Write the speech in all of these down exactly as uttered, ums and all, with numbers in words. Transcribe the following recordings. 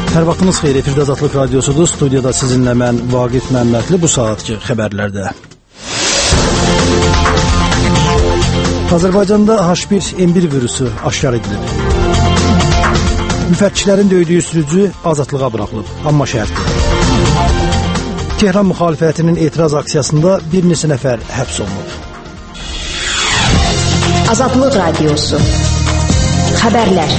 Hər vaxtınız xeyir, efirdə Azadlıq Radiosudur. Studiyada sizinlə mən Vaqif Məmmədli. Bu saatki xəbərlərdə. Azərbaycanda H bir N bir virusu aşkar edilib. Müfəttişlərin döydüyü sürücü azadlığa buraxılıb, amma şərtli. Tehran müxalifətinin etiraz aksiyasında bir neçə nəfər həbs olunub. Azadlıq Radiosu. Xəbərlər.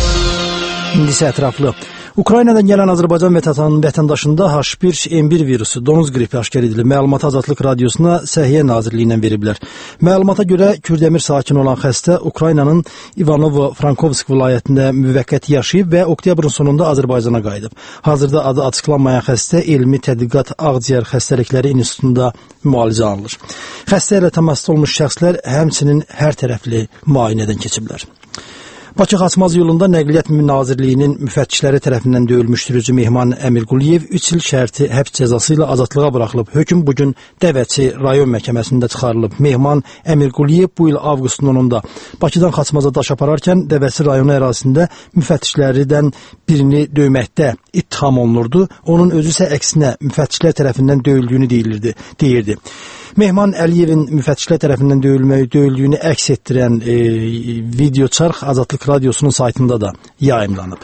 İndi isə ətraflı. Ukraynadan gələn Azərbaycan vətəndaşında H bir N bir virusu, donuz qripi aşkar edilib. Məlumatı Azadlıq Radiosuna Səhiyyə Nazirliyindən veriblər. Məlumata görə Kürdəmir sakini olan xəstə Ukraynanın İvanovo-Frankovsk vilayətində müvəqqəti yaşayıb və oktyabrın sonunda Azərbaycana qayıdıb. Hazırda adı açıqlanmayan xəstə Elmi Tədqiqat Ağciyər Xəstəlikləri İnstitutunda müalicə alınır. Xəstə ilə təmasda olmuş şəxslər həmçinin hər tərəfli müayinədən keçiblər. Bakı Xaçmaz yolunda Nəqliyyat Nazirliyinin müfəttişləri tərəfindən döyülmüş sürücü Mehman Əmirquliyev üç il şərti həbs cəzası ilə azadlığa buraxılıb. Hökm bugün Dəvəçi rayon məhkəməsində çıxarılıb. Mehman Əmirquliyev bu il avqustun onunda Bakıdan Xaçmaza daş apararkən Dəvəçi rayonu ərazisində müfəttişlərdən birini döyməkdə ittiham olunurdu. Onun özü isə əksinə müfəttişlər tərəfindən döyüldüyünü deyilirdi, deyirdi. Mehman Əliyevin müfəttişlər tərəfindən döyülməyi, döyüldüyünü əks etdirən e, video çarx Azadlıq Radiosunun saytında da yayımlanıb.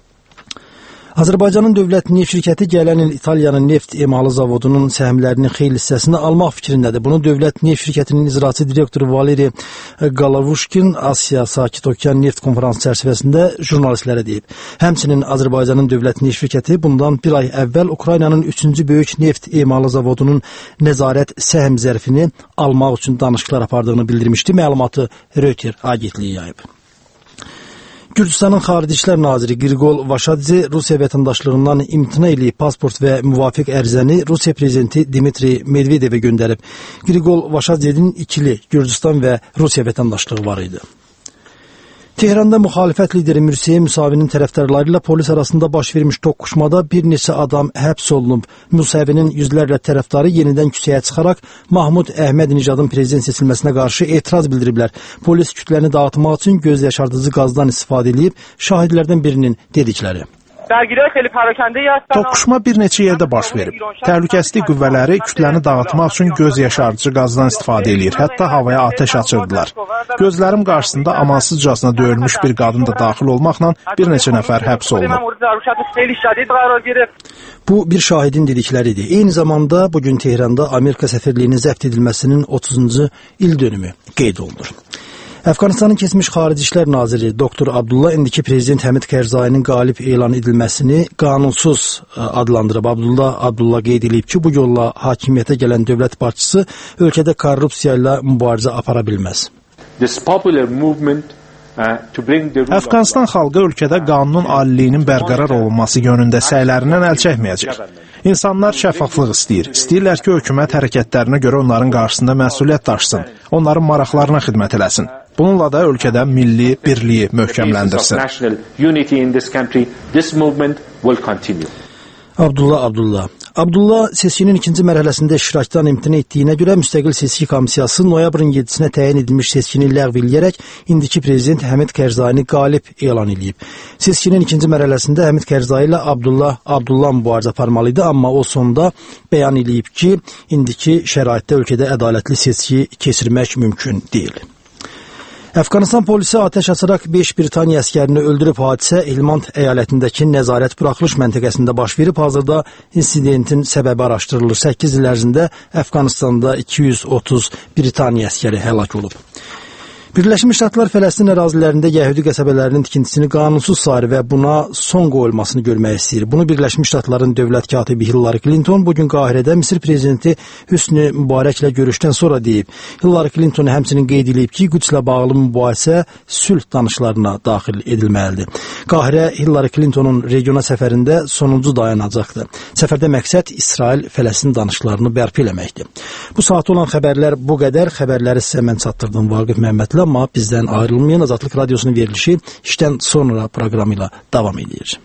Azərbaycanın dövlət neft şirkəti gələn il İtaliyanın neft emalı zavodunun səhmlərinin xeyli hissəsini almaq fikrindədir. Bunu dövlət neft şirkətinin icraçı direktoru Valeri Galavuşkin Asiya Sakit Okean neft konferansı çərçivəsində jurnalistlərə deyib. Həmçinin Azərbaycanın dövlət neft şirkəti bundan bir ay əvvəl Ukraynanın üçüncü böyük neft emalı zavodunun nəzarət səhm zərfini almaq üçün danışıqlar apardığını bildirmişdi. Məlumatı Reuters agentliyi yayıb. Gürcüstanın Xarici İşlər Naziri Qriqol Vaşadze Rusiya vətəndaşlığından imtina eləyib pasport və müvafiq ərizəni Rusiya prezidenti Dmitri Medvedevə göndərib. Qriqol Vaşadzenin ikili Gürcüstan və Rusiya vətəndaşlığı var idi. Tehranda müxalifət lideri Mürsəyə Müsavinin tərəfdarları ilə polis arasında baş vermiş toqquşmada bir neçə adam həbs olunub. Müsavinin yüzlərlə tərəfdarı yenidən küçəyə çıxaraq Mahmud Əhməd-Nijadın prezident seçilməsinə qarşı etiraz bildiriblər. Polis kütləni dağıtmaq üçün göz yaşardıcı qazdan istifadə edib, şahidlərdən birinin dedikləri. Toqquşma bir neçə yerdə baş verib. Təhlükəsizlik qüvvələri kütləni dağıtmaq üçün göz yaşardıcı qazdan istifadə edir. Hətta havaya atəş açırdılar. Gözlərim qarşısında amansızcasına döyülmüş bir qadın da daxil olmaqla bir neçə nəfər həbs olunub. Bu bir şahidin dedikləridir. Eyni zamanda bugün Tehranda Amerika səfirliyinin zəbt edilməsinin otuzuncu il dönümü qeyd olunur. Əfqanistanın keçmiş Xarici İşlər Naziri doktor Abdullah indiki prezident Həmid Kərzayinin qalib elan edilməsini qanunsuz adlandırıb. Abdullah Abdullah qeyd edib ki, bu yolla hakimiyyətə gələn dövlət başçısı ölkədə korrupsiya ilə mübarizə apara bilməz. Əfqanistan xalqı ölkədə qanunun aliliyinin bərqərar olunması yönündə səylərindən əl çəkməyəcək. İnsanlar şəffaflıq istəyir. İstəyirlər ki, hökumət hərəkətlərinə görə onların qarşısında məsuliyyət daşısın, onların maraqlarına xidmət eləsin. Bununla da ölkədə milli birliyi möhkəmləndirsin. Abdullah Abdullah. Abdullah seçkinin ikinci mərhələsində iştirakdan imtina etdiyinə görə müstəqil seçki komissiyası noyabrın yeddisinə təyin edilmiş seçkini ləğv eləyərək indiki prezident Həmid Kərzayini qalib elan edib. Seçkinin ikinci mərhələsində Həmid Kərzayi ilə Abdullah Abdullah mübarizə aparmalı idi, amma o sonda bəyan edib ki, indiki şəraitdə ölkədə ədalətli seçki keçirmək mümkün deyil. Əfqanistan polisi atəş açaraq beş Britaniya əskərini öldürüb. Hadisə Helmand əyalətindəki nəzarət buraxılış məntəqəsində baş verib. Hazırda insidentin səbəbi araşdırılır. səkkiz il ərzində Əfqanistanda iki yüz otuz Britaniya əskəri həlak olub. Birləşmiş Ştatlar Fələstin ərazilərində yəhudi qəsəbələrinin tikintisini qanunsuz sayır və buna son qoyulmasını görmək istəyir. Bunu Birləşmiş Ştatların dövlət katibi Hillary Clinton bugün Qahirədə Misir prezidenti Hüsnü Mübarəklə görüşdən sonra deyib. Hillary Clinton həmçinin qeyd edib ki, Qüdslə bağlı mübahisə sülh danışıqlarına daxil edilməlidir. Qahirə Hillary Clintonun regiona səfərində sonuncu dayanacaqdır. Səfərdə məqsəd İsrail-Fələstin danışıqlarını bərpa eləməkdir. Bu saat olan xəbərlər bu qədər. Xəbərləri sizə mən çatdırdım Vaqif Məmmədli, amma bizdən ayrılmayan Azadlıq Radiosunun verilişi işdən sonra proqramı ilə davam edir.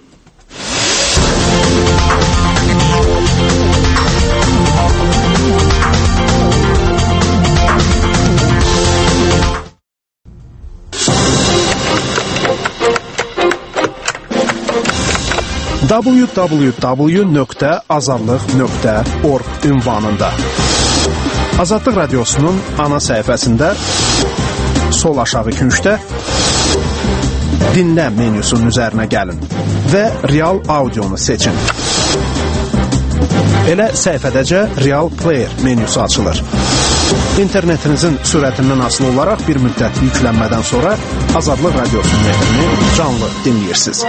w w w nöqtə azadlıq nöqtə org ünvanında. Azadlıq Radiosu'nun ana səhifəsində sol aşağı küncdə dinlə menyusunun üzərinə gəlin və Real Audionu seçin. Elə səhifədəcə Real Player menyusu açılır. İnternetinizin sürətindən asılı olaraq bir müddət yüklənmədən sonra Azadlıq Radiosu'nun efrini canlı dinləyirsiniz.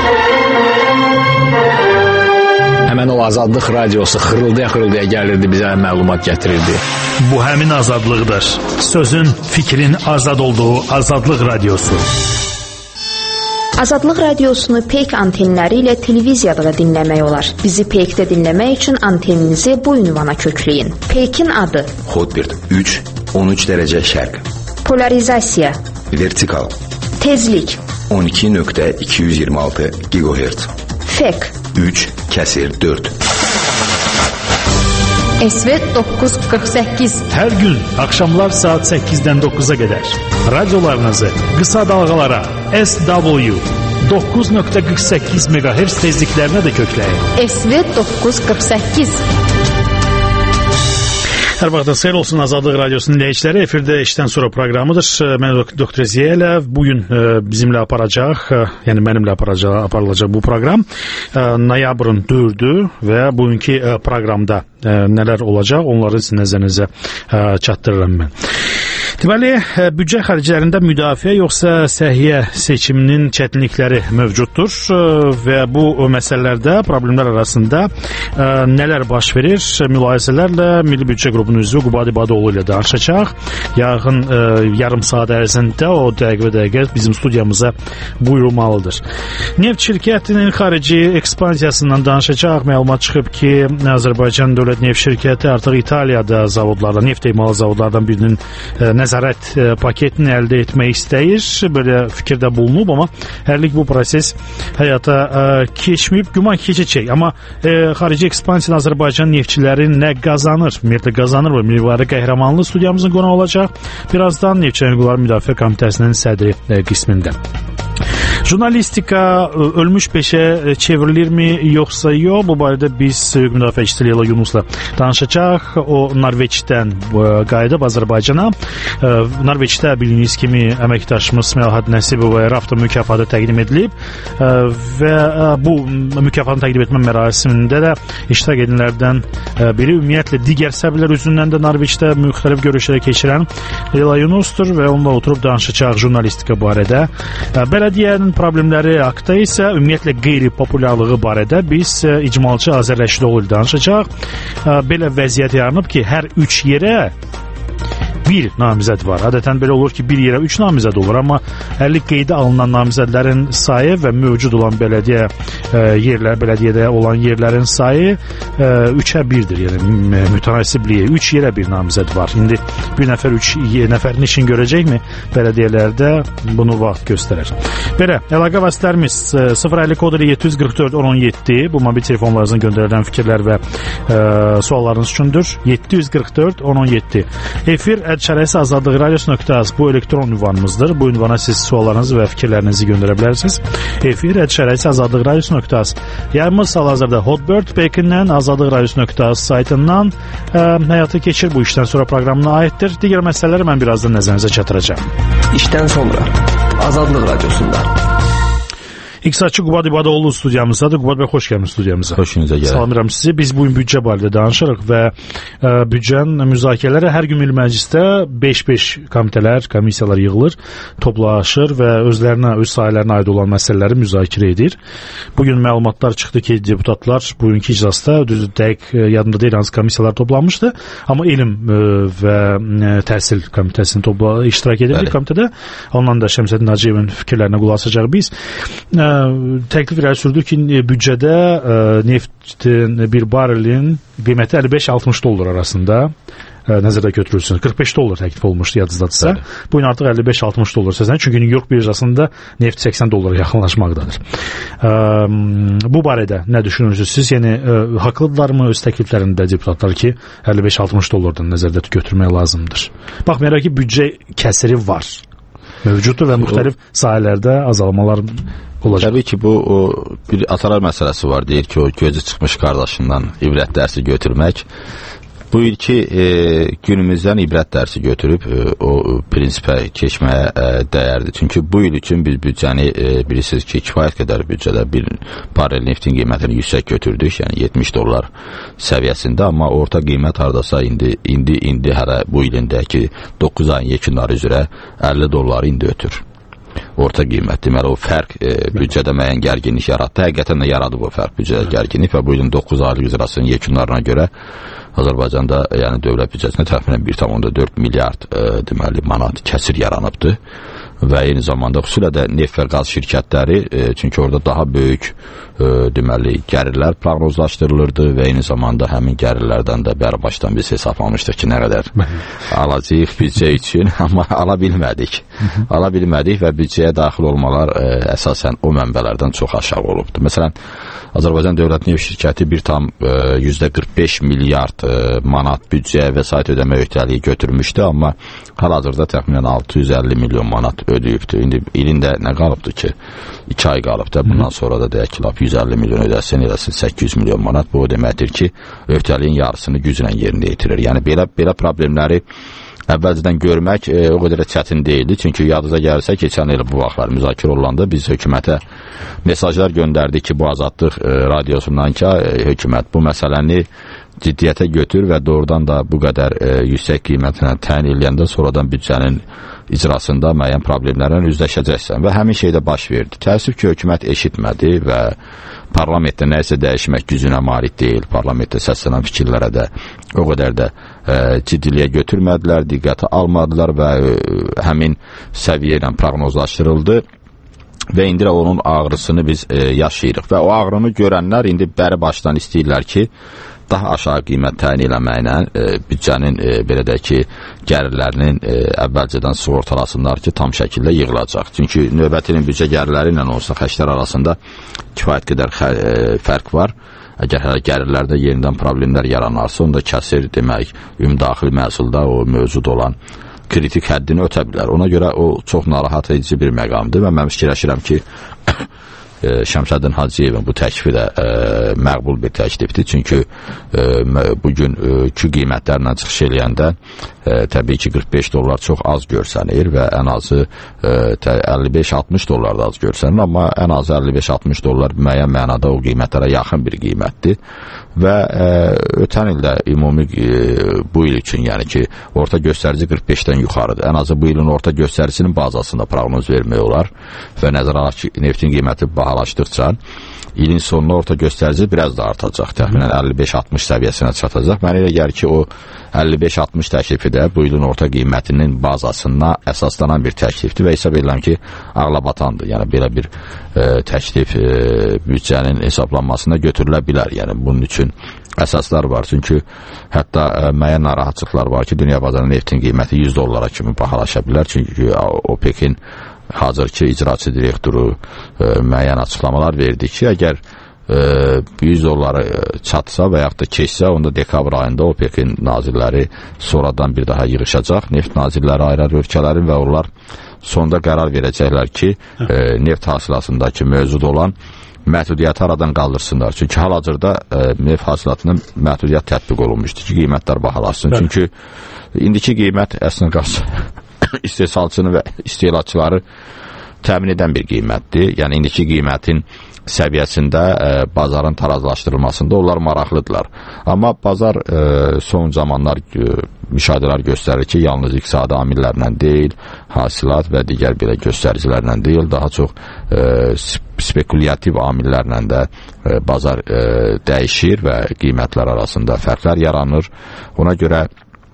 Həmən o Azadlıq Radiosu xırıldaya-xırıldaya gəlirdi, bizə məlumat gətirirdi. Bu həmin azadlıqdır. Sözün, fikrin azad olduğu Azadlıq Radiosu. Azadlıq Radiosunu Peyk antenləri ilə televiziyada da dinləmək olar. Bizi Peykdə dinləmək üçün anteninizi bu ünvana kökləyin. Peykin adı: Hotbird üç on üç dərəcə şərq. Polarizasiya: Vertikal. Tezlik: on iki nöqtə iki yüz iyirmi altı gigahertz. Fek: üç kəsir dörd. S V doqquz yüz qırx səkkiz. Hər gün axşamlar saat səkkizdən doqquza qədər radiolarınızı qısa dalğalara S W doqquz nöqtə qırx səkkiz megahertz tezliklərinə də kökləyin. S V doqquz yüz qırx səkkiz. Hər vaxtda xeyir olsun Azadlıq Radiosunun dinləyiciləri. Efirdə işdən sonra proqramıdır. Mən Doktor Ziyələv bugün bizimlə aparacaq, yəni mənimlə aparacaq, aparılacaq bu proqram noyabrın dördü və bugünkü proqramda nələr olacaq, onları nəzərinizə çatdırıram mən. Deməli, büdcə xərclərində müdafiə yoxsa səhiyyə seçiminin çətinlikləri mövcuddur və bu məsələlərdə problemlər arasında nələr baş verir? Mülahizələrlə Milli Büdcə Qrupunun üzvü Qubad İbadoğlu ilə danışacaq. Yaxın yarım saat ərzində o dəqiqə dəqiqə bizim studiyamıza buyurulmalıdır. Neft şirkətinin xarici ekspansiyasından danışacaq. Məlumat çıxıb ki, Azərbaycan Dövlət Neft Şirkəti artıq İtaliyada zavodlardan, neft emalı zavodlardan birinin nəzarət paketini əldə etmək istəyir. Belə fikirdə bulunub, amma hərlik bu proses həyata keçməyib, güman keçəcək. Amma e, xarici ekspansiya Azərbaycan neftçiləri nə qazanır? Ümumiyyətlə qazanır və Mirvari Qəhrəmanlı studiyamızın qonağı olacaq. Birazdan Neftçilərin Hüquqları Müdafiə Komitəsinin sədri e, qismində. Jurnalistika ölmüş peşə çevrilirmi yoxsa yox? Bu barədə biz hüquq müdafiəçisi Leyla Yunusla danışacaq. O Norveçdən qayıdıb Azərbaycana. Norveçdə bildiyiniz kimi əməkdaşımız Məlahət Nəsibova Rafta mükafatı təqdim edilib və bu mükafatın təqdim etmə mərasimində də iştirak edənlərdən biri ümumiyyətlə digər səbəblər üzündən də Norveçdə müxtəlif görüşlər keçirən Leyla Yunusdur və onunla oturub danışacaq jurnalistika barədə. Bələdiyyənin problemləri haqqında isə ümumiyyətlə qeyri-populyarlığı barədə biz icmalçı Azərləşidoğlu ilə danışacaq. Belə vəziyyət yaranıb ki, hər üç yerə bir namizəd var. Adətən belə olur ki, bir yerə üç namizəd olur, amma əllik qeydə alınan namizədlərin sayı və mövcud olan bələdiyyə e, yerlər, bələdiyyədə olan yerlərin sayı e, üçə birdir. Yəni mütənasibliyə üç yerə bir namizəd var. İndi bir nəfər üç nəfərin işini görəcəkmi? Bələdiyyələrdə bunu vaxt göstərər. Belə, əlaqə vasitələrimiz sıfır əlli kodu yeddi yüz qırx dörd on on yeddi bu mobil telefonlarınızdan göndərilən fikirlər və e, suallarınız üçündür. yeddi yüz qırx dörd on on yeddi. Efir ədşərəsi azadlıq radiosu nöqtə az bu elektron ünvanımızdır. Bu ünvana siz suallarınızı və fikirlərinizi göndərə bilərsiniz. Efir ədşərəsi azadlıq radiosu nöqtə az. Yayımız hal-hazırda Hotbird Pekindən azadlıq radiosu nöqtə az saytından ə, həyata keçir. Bu işdən sonra proqramına aiddir. Digər məsələləri mən birazdan nəzərinizə çatdıracağam. İşdən sonra Azadlıq Radiosunda. İqtisadçı Qubad İbadoğlu studiyamızdadır. Qubad bəy, xoş gəlmisiniz studiyamıza. Xoşunuza gəlir. Salamlayıram sizi. Biz bugün büdcə barədə danışırıq və ə, büdcənin müzakirələri hər gün Milli Məclisdə beş-beş komitələr, komissiyalar yığılır, toplaşır və özlərinə, öz sahələrinə aid olan məsələləri müzakirə edir. Bugün məlumatlar çıxdı ki, deputatlar bugünkü iclasda düzdür, dəqiq yadımda deyil hansı komissiyalar toplanmışdı, amma elm ə, və ə, təhsil komitəsini topla iştirak edirdik komitədə. Ondan da Şəmsəddin Hacıyevin fikirlərinə qulaq asacaq biz. Ə, təklif irəli sürdü ki, büdcədə ə, neftin bir barelin qiyməti əlli beş altmış dollar arasında ə, nəzərdə götürülsün. qırx beş dollar təklif olmuşdu yadınızdadısa. Bu gün artıq əlli beş altmış dollar səslənir. Çünki New York birjasında neft səksən dollara yaxınlaşmaqdadır. Ə, bu barədə nə düşünürsünüz siz? Yəni ə, haqlıdırlarmı öz təkliflərində deputatlar ki, əlli beş altmış dollardan nəzərdə götürmək lazımdır? Baxmayaraq ki, büdcə kəsiri var. Mövcuddur və müxtəlif sahələrdə azalmalar olacaq? Təbii ki, bu o, bir atalar məsələsi var. Deyir ki, o gözü çıxmış qardaşından ibrət dərsi götürmək. Bu ilki e, günümüzdən ibrət dərsi götürüb e, o prinsipə keçməyə e, dəyərdir. Çünki bu il üçün biz büdcəni e, bilirsiniz ki, kifayət qədər büdcədə bir barel neftin qiymətini yüksək götürdük. Yəni yetmiş dollar səviyyəsində, amma orta qiymət hardasa indi indi indi hələ bu ilindəki doqquz ayın yekunları üzrə əlli dolları indi ötür. Orta qiymət. Deməli, o fərq e, büdcədə müəyyən gərginlik yaratdı. Həqiqətən də yaradıb o fərq büdcədə gərginlik və bu ilin doqquz aylıq icrasının yekunlarına görə Azərbaycanda, yəni dövlət büdcəsinə təxminən bir tam dörd milyard e, deməli manat kəsir yaranıbdı və eyni zamanda xüsusilə də neft və qaz şirkətləri, e, çünki orada daha böyük e, deməli gəlirlər proqnozlaşdırılırdı və eyni zamanda həmin gəlirlərdən də bəri başdan biz hesablamışdıq ki, nə qədər alacağıq büdcə üçün, amma ala bilmədik. Ala bilmədik və büdcəyə daxil olmalar e, əsasən o mənbələrdən çox aşağı olubdu. Məsələn, Azərbaycan Dövlət Neft Şirkəti bir tam yüzdə qırx beş milyard e, manat büdcəyə vəsait ödəmə öhdəliyi götürmüşdü, amma hal-hazırda təxminən altı yüz əlli milyon manat ödəyibdir. İndi ilin də nə qalıbdır ki, iki ay qalıbdır. Bundan sonra da deyək ki, yüz əlli milyon ödəsin, eləsin səkkiz yüz milyon manat. Bu o deməkdir ki, öhdəliyin yarısını güclə yerinə yetirir. Yəni belə belə problemləri əvvəlcədən görmək e, o qədər çətin deyildi. Çünki yadınıza gəlirsə, keçən il bu vaxtlar müzakirə olunanda biz hökumətə mesajlar göndərdik ki, bu Azadlıq e, radiosundan ki, e, hökumət bu məsələni ciddiyyətə götür və doğrudan da bu qədər e, yüksək qiymətlə təyin edəndə sonradan büdcənin icrasında müəyyən problemlərlə üzləşəcəksən və həmin şey də baş verdi. Təəssüf ki, hökumət eşitmədi və parlamentdə nəyisə dəyişmək gücünə malik deyil. Parlamentdə səslənən fikirlərə də o qədər də e, ciddiliyə götürmədilər, diqqətə almadılar və e, həmin səviyyə ilə proqnozlaşdırıldı və indi onun ağrısını biz e, yaşayırıq və o ağrını görənlər indi bəri başdan istəyirlər ki, daha aşağı qiymət təyin eləməklə e, büdcənin e, belə də ki, gəlirlərinin e, əvvəlcədən sığortalasınlar ki, tam şəkildə yığılacaq. Çünki növbətinin büdcə gəlirləri ilə olsa xərclər arasında kifayət qədər xə, e, fərq var. Əgər hələ gəlirlərdə yenidən problemlər yaranarsa, onda kəsir demək, ümdaxili məhsulda o mövcud olan kritik həddini ötə bilər. Ona görə o çox narahat edici bir məqamdır və mən fikirləşirəm ki, Şəmsəddin Hacıyevin bu təklifi də e, məqbul bir təklifdir. Çünki e, bugün e, ki qiymətlərlə çıxış eləyəndə e, təbii ki qırx beş dollar çox az görsənir və ən azı e, əlli beş altmış dollar da az görsənir, amma ən azı əlli beş altmış dollar müəyyən mənada o qiymətlərə yaxın bir qiymətdir və e, ötən ildə ümumi e, bu il üçün, yəni ki orta göstərici qırx beşdən yuxarıdır. Ən azı bu ilin orta göstəricisinin bazasında proqnoz vermək olar və nəzərə alaq ki, neftin qiyməti bahalaşdıqca ilin sonuna orta göstərici biraz da artacaq. Təxminən əlli beş altmış səviyyəsinə çatacaq. Mənə elə gəlir ki, o əlli beş altmış təklifi də bu ilin orta qiymətinin bazasına əsaslanan bir təklifdir və hesab edirəm ki, ağlabatandır. Yəni belə bir e, təklif e, büdcənin hesablanmasına götürülə bilər. Yəni bunun üçün əsaslar var. Çünki hətta ə, müəyyən narahatçılıqlar var ki, dünya bazarında neftin qiyməti yüz dollara kimi bahalaşa bilər. Çünki OPEC-in hazırki icraçı direktoru ə, müəyyən açıqlamalar verdi ki, əgər ə, yüz dollara çatsa və yaxud da keçsə, onda dekabr ayında OPEC-in nazirləri sonradan bir daha yığışacaq. Neft nazirləri ayrı ölkələrin və onlar sonda qərar verəcəklər ki, ə, neft hasilatındakı mövcud olan məhdudiyyəti aradan qaldırsınlar. Çünki hal-hazırda e, neft hasilatına məhdudiyyət tətbiq olunmuşdur ki, qiymətlər bahalaşsın. Bəli. Çünki indiki qiymət əslində qalsa istehsalçını və istehlakçıları təmin edən bir qiymətdir. Yəni indiki qiymətin səviyyəsində e, bazarın tarazlaşdırılmasında onlar maraqlıdırlar. Amma bazar e, son zamanlar e, müşahidələr göstərir ki, yalnız iqtisadi amillərlə deyil, hasilat və digər belə göstəricilərlə deyil, daha çox e, spekulyativ amillərlə də e, bazar e, dəyişir və qiymətlər arasında fərqlər yaranır. Ona görə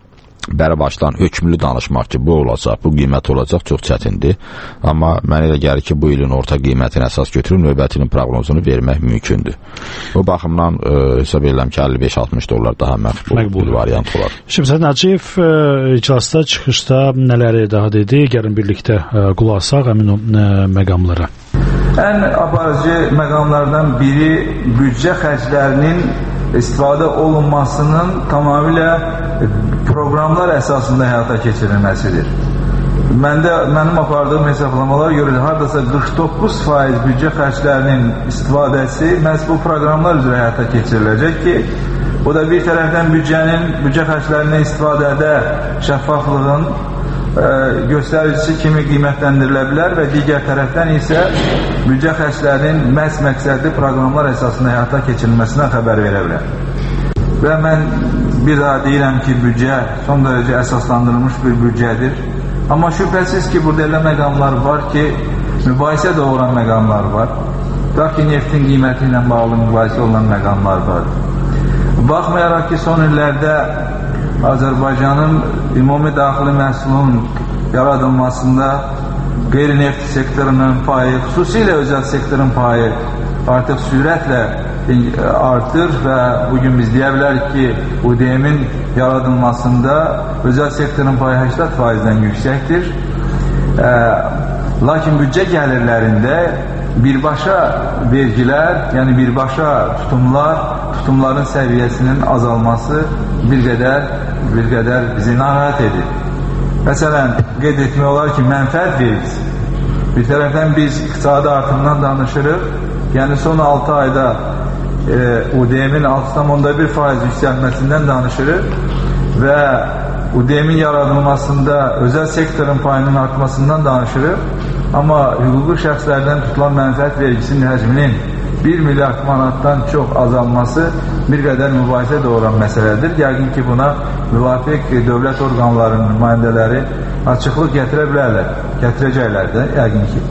bəri başdan hökmlü danışmaq ki, bu olacaq, bu qiymət olacaq çox çətindir. Amma mənə elə gəlir ki, bu ilin orta qiymətini əsas götürüb növbətinin proqnozunu vermək mümkündür. O baxımdan e, hesab edirəm ki, əlli beş altmış dollar daha məqbul, məqbul variant olar. Şəmsəddin Hacıyev e, iclasda, çıxışda nələri daha dedi? Gəlin birlikdə e, qulaq asaq həmin o e, məqamlara. Ən aparıcı məqamlardan biri büdcə xərclərinin istifadə olunmasının tamamilə proqramlar əsasında həyata keçirilməsidir. Məndə, mənim apardığım hesablamalar görə hardasa qırx doqquz faiz büdcə xərclərinin istifadəsi məhz bu proqramlar üzrə həyata keçiriləcək ki, o da bir tərəfdən büdcənin, büdcə xərclərindən istifadədə şəffaflığın e, göstəricisi kimi qiymətləndirilə bilər və digər tərəfdən isə büdcə xərclərinin məhz məqsədli proqramlar əsasında həyata keçirilməsindən xəbər verə bilər. Və mən bir daha deyirəm ki, büdcə son dərəcə əsaslandırılmış bir büdcədir. Amma şübhəsiz ki, burada elə məqamlar var ki, mübahisə doğuran məqamlar var. Da ki, neftin qiyməti ilə bağlı mübahisə olan məqamlar var. Baxmayaraq ki, son illərdə Azərbaycanın ümumi daxili məhsulun yaradılmasında qeyri-neft sektorunun payı, xüsusilə özəl sektorun payı artıq sürətlə artır və bugün biz deyə bilərik ki, U D M-in yaradılmasında özəl sektorun payı səksən faizdən yüksəkdir. E, lakin büdcə gəlirlərində birbaşa vergilər, yəni birbaşa tutumlar, tutumların səviyyəsinin azalması bir qədər, bir qədər bizi narahat edir. Məsələn, qeyd etmək olar ki, mənfəət vergisi. Bir tərəfdən biz iqtisadi artımdan danışırıq, yəni son altı ayda e, U D M-in altı tam onda bir faiz yüksəlməsindən danışırıq və U D M-in yaradılmasında özəl sektorun payının artmasından danışırıq. Amma hüquqi şəxslərdən tutulan mənfəət vergisinin həcminin bir milyard manatdan çox azalması bir qədər mübahisə doğuran məsələdir. Yəqin ki, buna müvafiq dövlət orqanlarının nümayəndələri açıqlıq gətirə bilərlər, gətirəcəklər də, yəqin ki.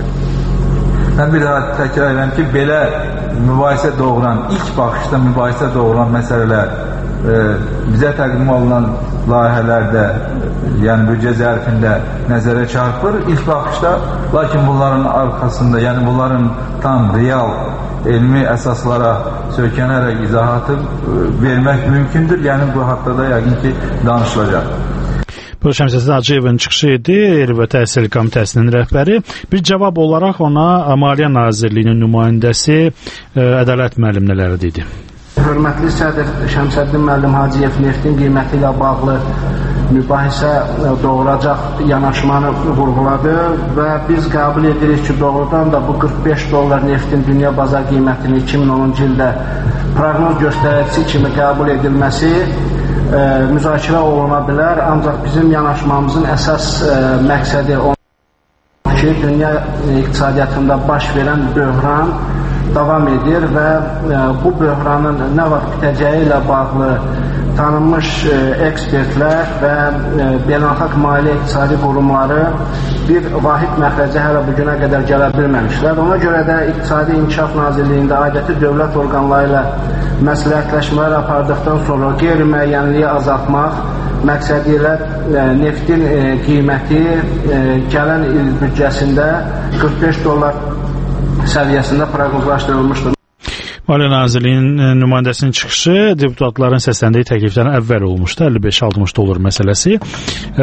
Mən bir daha təkrar edirəm ki, belə mübahisə doğuran, ilk baxışda mübahisə doğuran məsələlər e, bizə təqdim olunan layihələrdə, yəni büdcə zərfində nəzərə çarpır ilk baxışda, lakin bunların arxasında, yəni bunların tam real elmi əsaslara söykənərək izahatı vermək mümkündür. Yəni bu haqda da yəqin ki, danışılacaq. Bu Şəmsəddin Hacıyevin çıxışı idi, Elm və Təhsil Komitəsinin rəhbəri. Bir cavab olaraq ona Maliyyə Nazirliyinin nümayəndəsi Ədalət müəllim nələr dedi? Hörmətli sədr Şəmsəddin müəllim Hacıyev neftin qiyməti ilə bağlı mübahisə doğuracaq yanaşmanı vurğuladı və biz qəbul edirik ki, doğrudan da bu qırx beş dollar neftin dünya bazar qiymətini iki min onuncu ildə proqnoz göstəricisi kimi qəbul edilməsi e, müzakirə oluna bilər, ancaq bizim yanaşmamızın əsas e, məqsədi o ki, dünya iqtisadiyyatında baş verən böhran davam edir və e, bu böhranın nə vaxt bitəcəyi ilə bağlı tanınmış e, ekspertlər və e, beynəlxalq maliyyə iqtisadi qurumları bir vahid məxrəcə hələ bugünə qədər gələ bilməmişlər. Ona görə də İqtisadi İnkişaf Nazirliyində aidiyyatı dövlət orqanları ilə məsləhətləşmələr apardıqdan sonra qeyri-müəyyənliyi azaltmaq məqsədi ilə e, neftin e, qiyməti e, gələn il büdcəsində qırx beş dollar səviyyəsində proqnozlaşdırılmışdır. Maliyyə Nazirliyinin nümayəndəsinin çıxışı deputatların səsləndiyi təkliflərin əvvəl olmuşdu. əlli beş altmış dollar məsələsi. E,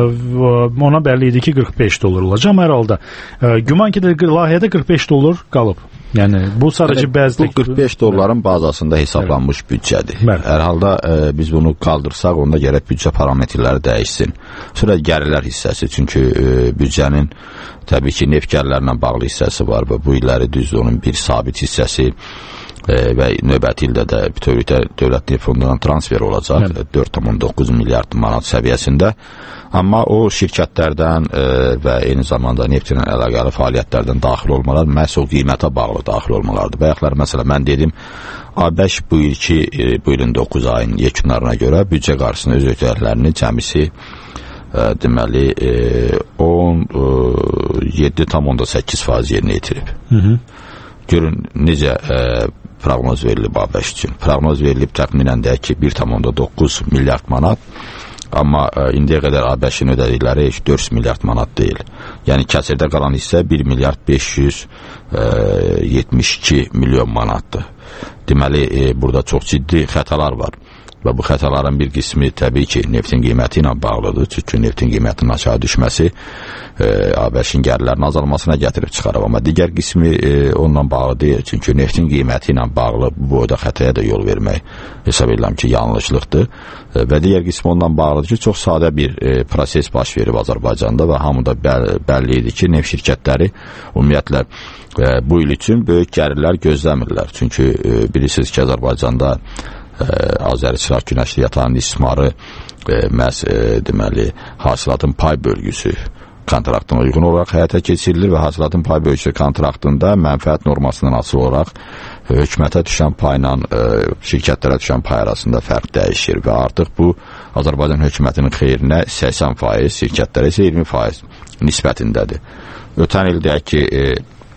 ona bəlli idi ki, qırx beş dollar olacaq. Hər halda e, güman ki, layihədə qırx beş dollar qalıb. Yəni bu sadəcə bəzi bu qırx beş dolların bazasında hesablanmış büdcədir. Hər halda e, biz bunu qaldırsaq, onda gərək büdcə parametrləri dəyişsin. Sonra gəlirlər hissəsi, çünki e, büdcənin təbii ki, neft gəlirlərlə bağlı hissəsi var və bu illəri düzdür onun bir sabit hissəsi e, və növbəti ildə də bütövlükdə dövlət neft fondundan transfer olacaq Hı. dörd tam on doqquz milyard manat səviyyəsində. Amma o şirkətlərdən e, və eyni zamanda neft ilə əlaqəli fəaliyyətlərdən daxil olmalar məhz o qiymətə bağlı daxil olmalardır. Bayaqlar məsələn mən dedim ABŞ bu ilki e, bu ilin doqquz ayın yekunlarına görə büdcə qarşısında öz öhdəliklərini cəmisi e, deməli e, on yeddi tam onda səkkiz faiz yerinə yetirib. Hı -hı. Görün necə e, proqnoz verilib ABŞ üçün. Proqnoz verilib təxminən deyək ki, bir tam onda doqquz milyard manat. Amma e, indiyə qədər ABŞ-in ödədikləri heç dörd milyard manat deyil. Yəni kəsirdə qalan hissə bir milyard beş yüz yetmiş iki milyon manatdır. Deməli, e, burada çox ciddi xətalar var. Və bu xətaların bir qismi təbii ki, neftin qiyməti ilə bağlıdır. Çünki neftin qiymətinin aşağı düşməsi e, ABŞ-in gəlirlərinin azalmasına gətirib çıxarıb. Amma digər qismi e, onunla bağlı deyil. Çünki neftin qiyməti ilə bağlı bu boyda xətaya da yol vermək hesab edirəm ki, yanlışlıqdır. E, və digər qismi ondan bağlıdır ki, çox sadə bir e, proses baş verib Azərbaycanda və hamıda bəl bəlli idi ki, neft şirkətləri ümumiyyətlə e, bu il üçün böyük gəlirlər gözləmirlər. Çünki e, bilirsiniz ki, Azərbaycanda Azəri-Çıraq günəşli yatağının istismarı e, məhz e, deməli hasilatın pay bölgüsü kontraktına uyğun olaraq həyata keçirilir və hasilatın pay bölgüsü kontraktında mənfəət normasından asılı olaraq e, hökumətə düşən payla e, şirkətlərə düşən pay arasında fərq dəyişir və artıq bu Azərbaycan hökumətinin xeyrinə səksən faiz, şirkətlərə isə iyirmi faiz nisbətindədir. Ötən il deyək ki, e,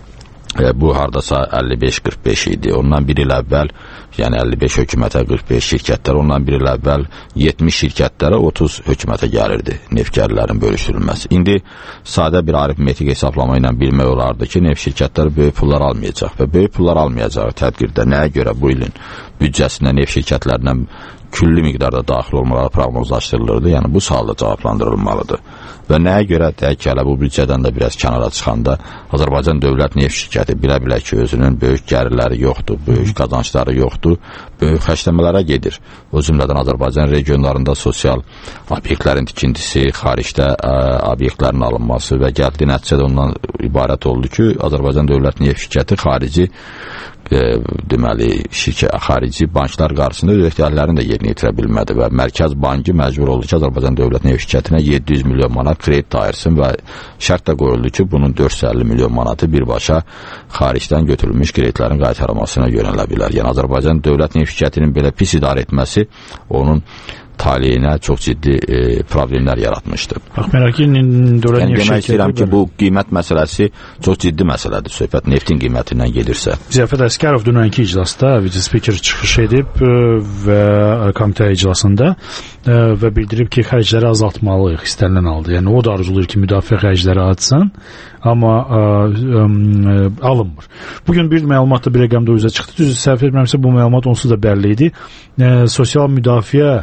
E, bu hardasa əlli beş qırx beş idi. Ondan bir il əvvəl, yəni əlli beş hökumətə, qırx beş şirkətlər, ondan bir il əvvəl yetmiş şirkətlərə, otuz hökumətə gəlirdi neft gəlirlərin bölüşdürülməsi. İndi sadə bir aritmetik hesablama ilə bilmək olardı ki, neft şirkətləri böyük pullar almayacaq və böyük pullar almayacağı tədbirdə nəyə görə bu ilin büdcəsində neft şirkətlərindən külli miqdarda daxil olmaları proqnozlaşdırılırdı. Yəni bu sualda cavablandırılmalıdır. Və nəyə görə deyək ki, hələ bu büdcədən də biraz kənara çıxanda Azərbaycan Dövlət Neft Şirkəti bilə-bilə ki, özünün böyük gəlirləri yoxdur, böyük qazancları yoxdur, böyük xərcləmələrə gedir. O cümlədən Azərbaycan regionlarında sosial obyektlərin tikintisi, xaricdə ə, obyektlərin alınması və gəldiyi nəticədə ondan ibarət oldu ki, Azərbaycan Dövlət Neft Şirkəti xarici E, deməli, şirkət xarici banklar qarşısında öz ehtiyaclarını da yerinə yetirə bilmədi və Mərkəz Bankı məcbur oldu ki, Azərbaycan Dövlət Neft Şirkətinə yeddi yüz milyon manat kredit ayırsın və şərt də qoyuldu ki, bunun dörd yüz əlli milyon manatı birbaşa xaricdən götürülmüş kreditlərin qaytarılmasına yönələ bilər. Yəni Azərbaycan Dövlət Neft Şirkətinin belə pis idarə etməsi onun taleyinə çox ciddi e, problemlər yaratmışdı. Baxmayaraq ki, dövlət yəni, neft demək istəyirəm ki, belə. bu qiymət məsələsi çox ciddi məsələdir. Söhbət neftin qiymətindən gedirsə. Ziyafət Əsgərov dünənki iclasda vitse-spiker çıxış edib və komitə iclasında və bildirib ki, xərcləri azaltmalıyıq istənilən halda. Yəni o da arzulayır ki, müdafiə xərcləri artsın, amma ə, ə, alınmır. Bugün bir məlumat da bir rəqəmdə üzə çıxdı. Düzdür, səhv etmirəmsə bu məlumat onsuz da bəlli idi. Ə, sosial müdafiə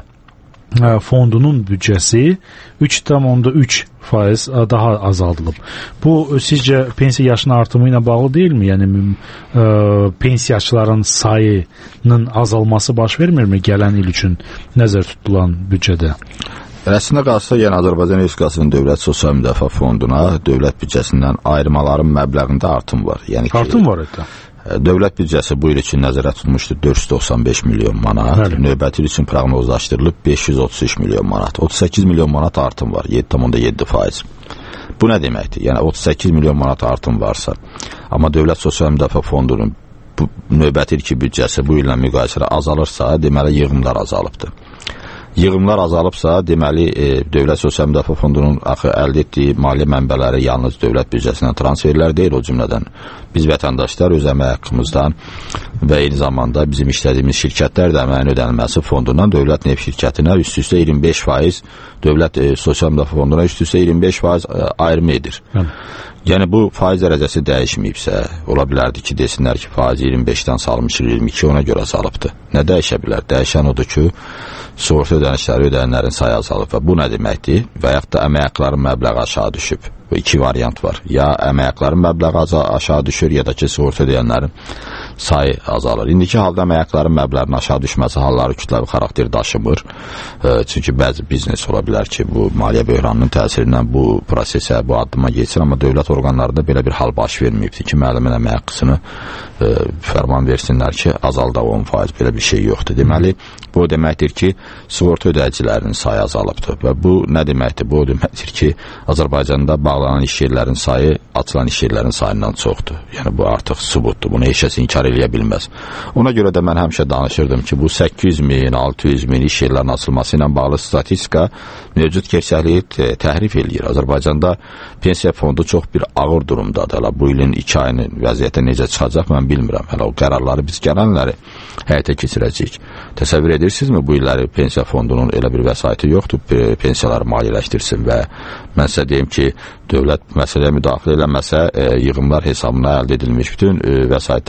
fondunun büdcəsi üç tam üç faiz daha azaldılıb. Bu sizcə pensiya yaşının artımı ilə bağlı deyilmi? Yəni ə, pensiyaçıların sayının azalması baş vermirmi gələn il üçün nəzər tutulan büdcədə? Əslində qalsa, yəni Azərbaycan Respublikasının Dövlət Sosial Müdafiə Fonduna dövlət büdcəsindən ayırmaların məbləğində artım var. Yəni ki, artım var hətta. Dövlət büdcəsi bu il üçün nəzərə tutmuşdu dörd yüz doxsan beş milyon manat, Həli. növbəti il üçün proqnozlaşdırılıb beş yüz otuz üç milyon manat, otuz səkkiz milyon manat artım var, yeddi tam yeddi faiz. Bu nə deməkdir? Yəni otuz səkkiz milyon manat artım varsa, amma Dövlət Sosial Müdafiə Fondunun bu növbəti ilki büdcəsi bu illə müqayisədə azalırsa, deməli yığımlar azalıbdır. Yığımlar azalıbsa, deməli e, Dövlət Sosial Müdafiə Fondunun axı əldə etdiyi maliyyə mənbələri yalnız dövlət büdcəsindən transferlər deyil, o cümlədən biz vətəndaşlar öz əmək haqqımızdan və eyni zamanda bizim işlədiyimiz şirkətlər də əməyin ödənilməsi fondundan dövlət neft şirkətinə üst-üstə iyirmi beş faiz, dövlət e, Sosial Müdafiə Fonduna üst-üstə iyirmi beş faiz e, ayrımı edir. Hı. Yəni bu faiz dərəcəsi dəyişməyibsə, ola bilərdi ki, desinlər ki, faiz iyirmi beşdən salmışır, iyirmi iki ona görə salıbdır. Nə dəyişə bilər? Dəyişən odur ki, sığorta ödənişləri ödənənlərin sayı azalıb və bu nə deməkdir? Və yaxud da əmək haqqlarının məbləği aşağı düşüb. Bu iki variant var. Ya əmək haqqlarının məbləği aşağı düşür, ya da ki, sığorta ödəyənlərin sayı azalır. İndiki halda əmək haqqlarının məbləğinin aşağı düşməsi halları kütləvi xarakter daşımır. E, çünki bəzi biznes ola bilər ki, bu maliyyə böhranının təsirindən bu prosesə, bu addıma geçsin, amma dövlət orqanlarında belə bir hal baş verməyibdir ki, müəllimin əmək haqqısını e, fərman versinlər ki, azalda on faiz, belə bir şey yoxdur. Deməli, bu deməkdir ki, sığorta ödəyicilərinin sayı azalıbdır və bu nə deməkdir? Bu deməkdir ki, Azərbaycanda bağlanan iş yerlərin sayı açılan iş yerlərin sayından çoxdur. Yəni bu artıq sübutdur. Bunu heç kəs inkar eləyə bilməz. Ona görə də mən həmişə danışırdım ki, bu səkkiz yüz min, altı yüz min iş yerlərinin açılması ilə bağlı statistika mövcud gerçəkliyi təhrif eləyir. Azərbaycanda pensiya fondu çox bir ağır durumdadır. Hələ bu ilin iki ayının vəziyyətə necə çıxacaq mən bilmirəm. Hələ o qərarları biz gələnləri həyata keçirəcəyik. Təsəvvür edirsinizmi bu illəri pensiya fondunun elə bir vəsaiti yoxdur, pensiyaları maliyyələşdirsin və mən sizə deyim ki, dövlət məsələyə müdaxilə eləməsə, e, yığımlar hesabına əldə edilmiş bütün e, vəsaitlər demək olar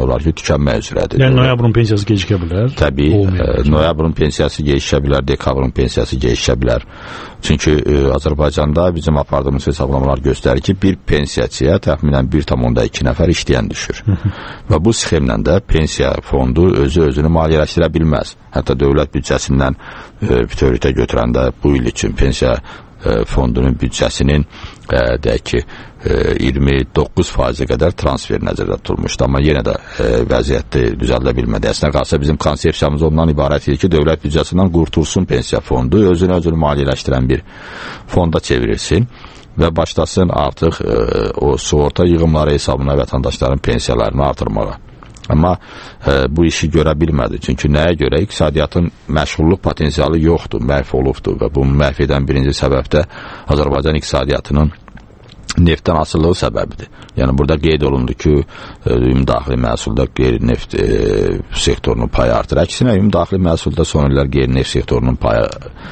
olar ki, tükənmək üzrədir. Yəni noyabrın pensiyası gecikə bilər? Təbii, e, noyabrın pensiyası gecikə bilər, dekabrın pensiyası gecikə bilər. Çünki e, Azərbaycanda bizim apardığımız hesablamalar göstərir ki, bir pensiyaçıya təxminən bir tam onda iki nəfər işləyən düşür. Və bu sxemlə də pensiya fondu özü özünü maliyyələşdirə bilməz. Hətta dövlət büdcəsindən e, bütövlükdə götürəndə bu il üçün pensiya e, fondunun büdcəsinin e, deyək ki, e, iyirmi doqquz faizi qədər transfer nəzərdə tutulmuşdu. Amma yenə də e, vəziyyətdə düzəldə bilmədi. Əslində qalsa bizim konsepsiyamız ondan ibarət idi ki, dövlət büdcəsindən qurtulsun pensiya fondu, özünü özünü maliyyələşdirən bir fonda çevirilsin və başlasın artıq e, o sığorta yığımları hesabına vətəndaşların pensiyalarını artırmağa. Amma e, bu işi görə bilmədi. Çünki nəyə görə? İqtisadiyyatın məşğulluq potensialı yoxdur, məhv olubdur və bunu məhv edən birinci səbəb də Azərbaycan iqtisadiyyatının neftdən asılılığı səbəbidir. Yəni burada qeyd olundu ki, ümumdaxili məhsulda qeyri-neft e, sektorunun payı artır. Əksinə, ümumdaxili məhsulda son illər qeyri-neft sektorunun payı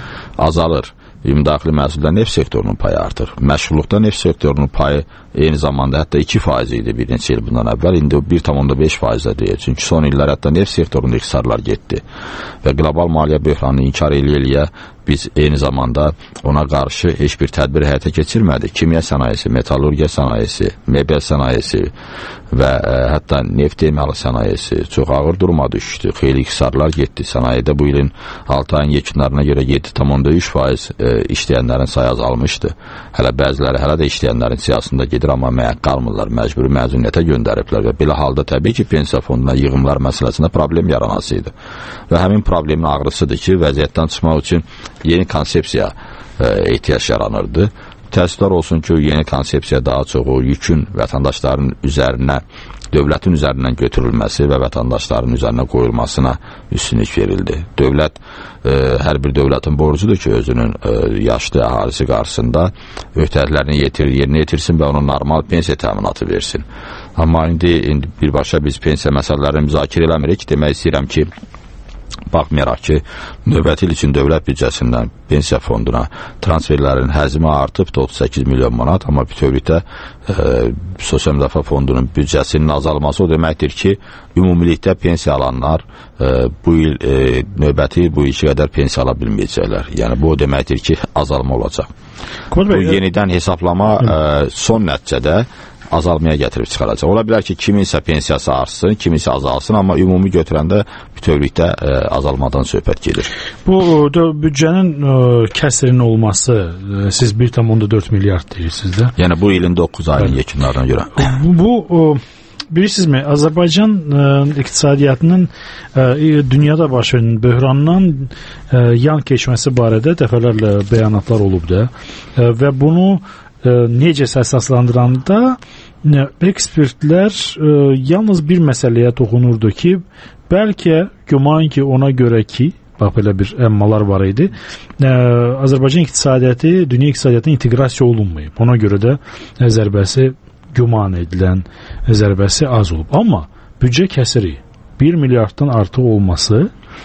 azalır. Ümumdaxili məhsulda neft sektorunun payı artır. Məşğulluqda neft sektorunun payı eyni zamanda hətta iki faiz idi bir neçə il bundan əvvəl. İndi bir tam onda beş faizdə deyil. Çünki son illər hətta neft sektorunda iqtisarlar getdi. Və qlobal maliyyə böhranını inkar eləyə-eləyə biz eyni zamanda ona qarşı heç bir tədbir həyata keçirmədik. Kimya sənayesi, metallurgiya sənayesi, mebel sənayesi və ə, hətta neft emalı sənayesi çox ağır duruma düşdü. Xeyli iqtisarlar getdi. Sənayedə bu ilin altı ayın yekunlarına görə yeddi tam onda üç faiz ə, işləyənlərin sayı azalmışdı. Hələ bəziləri hələ də işləyənlərin siyasında gedir, amma müəyyən qalmırlar, məcburi məzuniyyətə göndəriblər və belə halda təbii ki, pensiya fonduna yığımlar məsələsində problem yaranası idi. Və həmin problemin ağrısıdır ki, vəziyyətdən çıxmaq üçün yeni konsepsiya e, ehtiyac yaranırdı. Təəssüflər olsun ki, yeni konsepsiya daha çox o yükün vətəndaşların üzərinə, dövlətin üzərindən götürülməsi və vətəndaşların üzərinə qoyulmasına üstünlük verildi. Dövlət, e, hər bir dövlətin borcudur ki, özünün e, yaşlı əhalisi qarşısında öhdəliklərini yetir, yerinə yetirsin və ona normal pensiya təminatı versin. Amma indi, indi birbaşa biz pensiya məsələlərini müzakirə eləmirik. Demək istəyirəm ki, baxmayaraq ki, növbəti il üçün dövlət büdcəsindən pensiya fonduna transferlərin həcmi artıb da otuz səkkiz milyon manat, amma bütövlükdə e, sosial müdafiə fondunun büdcəsinin azalması o deməkdir ki, ümumilikdə pensiya alanlar e, bu il e, növbəti bu iki qədər pensiya ala bilməyəcəklər. Yəni bu o deməkdir ki, azalma olacaq. Bu yenidən hesablama e, son nəticədə azalmaya gətirib çıxaracaq. Ola bilər ki, kiminsə pensiyası artsın, kiminsə azalsın, amma ümumi götürəndə bütövlükdə ə, azalmadan söhbət gedir. Bu büdcənin ə, kəsrinin olması, ə, siz bir tam onda dörd milyard deyirsiniz də. Yəni bu ilin doqquz ayının yekunlarına görə. Bu, ə, bilirsinizmi, Azərbaycan ə, iqtisadiyyatının ə, dünyada baş verən böhrandan ə, yan keçməsi barədə dəfələrlə bəyanatlar olub da ə, və bunu E, necə əsaslandıranda e, ekspertlər e, yalnız bir məsələyə toxunurdu ki, bəlkə güman ki ona görə ki, bax belə bir əmmalar var idi, e, Azərbaycan iqtisadiyyatı dünya iqtisadiyyatına inteqrasiya olunmayıb. Ona görə də e, zərbəsi güman edilən e, zərbəsi az olub. Amma büdcə kəsiri bir milyarddan artıq olması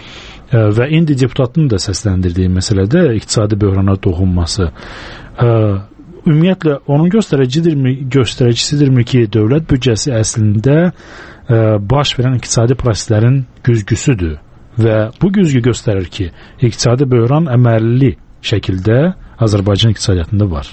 e, və indi deputatın da səsləndirdiyi məsələdə iqtisadi böhrana toxunması e, ümumiyyətlə onun göstəricidirmi, göstəricisidirmi ki, dövlət büdcəsi əslində ə, baş verən iqtisadi proseslərin güzgüsüdür və bu güzgü göstərir ki, iqtisadi böhran əməlli şəkildə Azərbaycan iqtisadiyyatında var.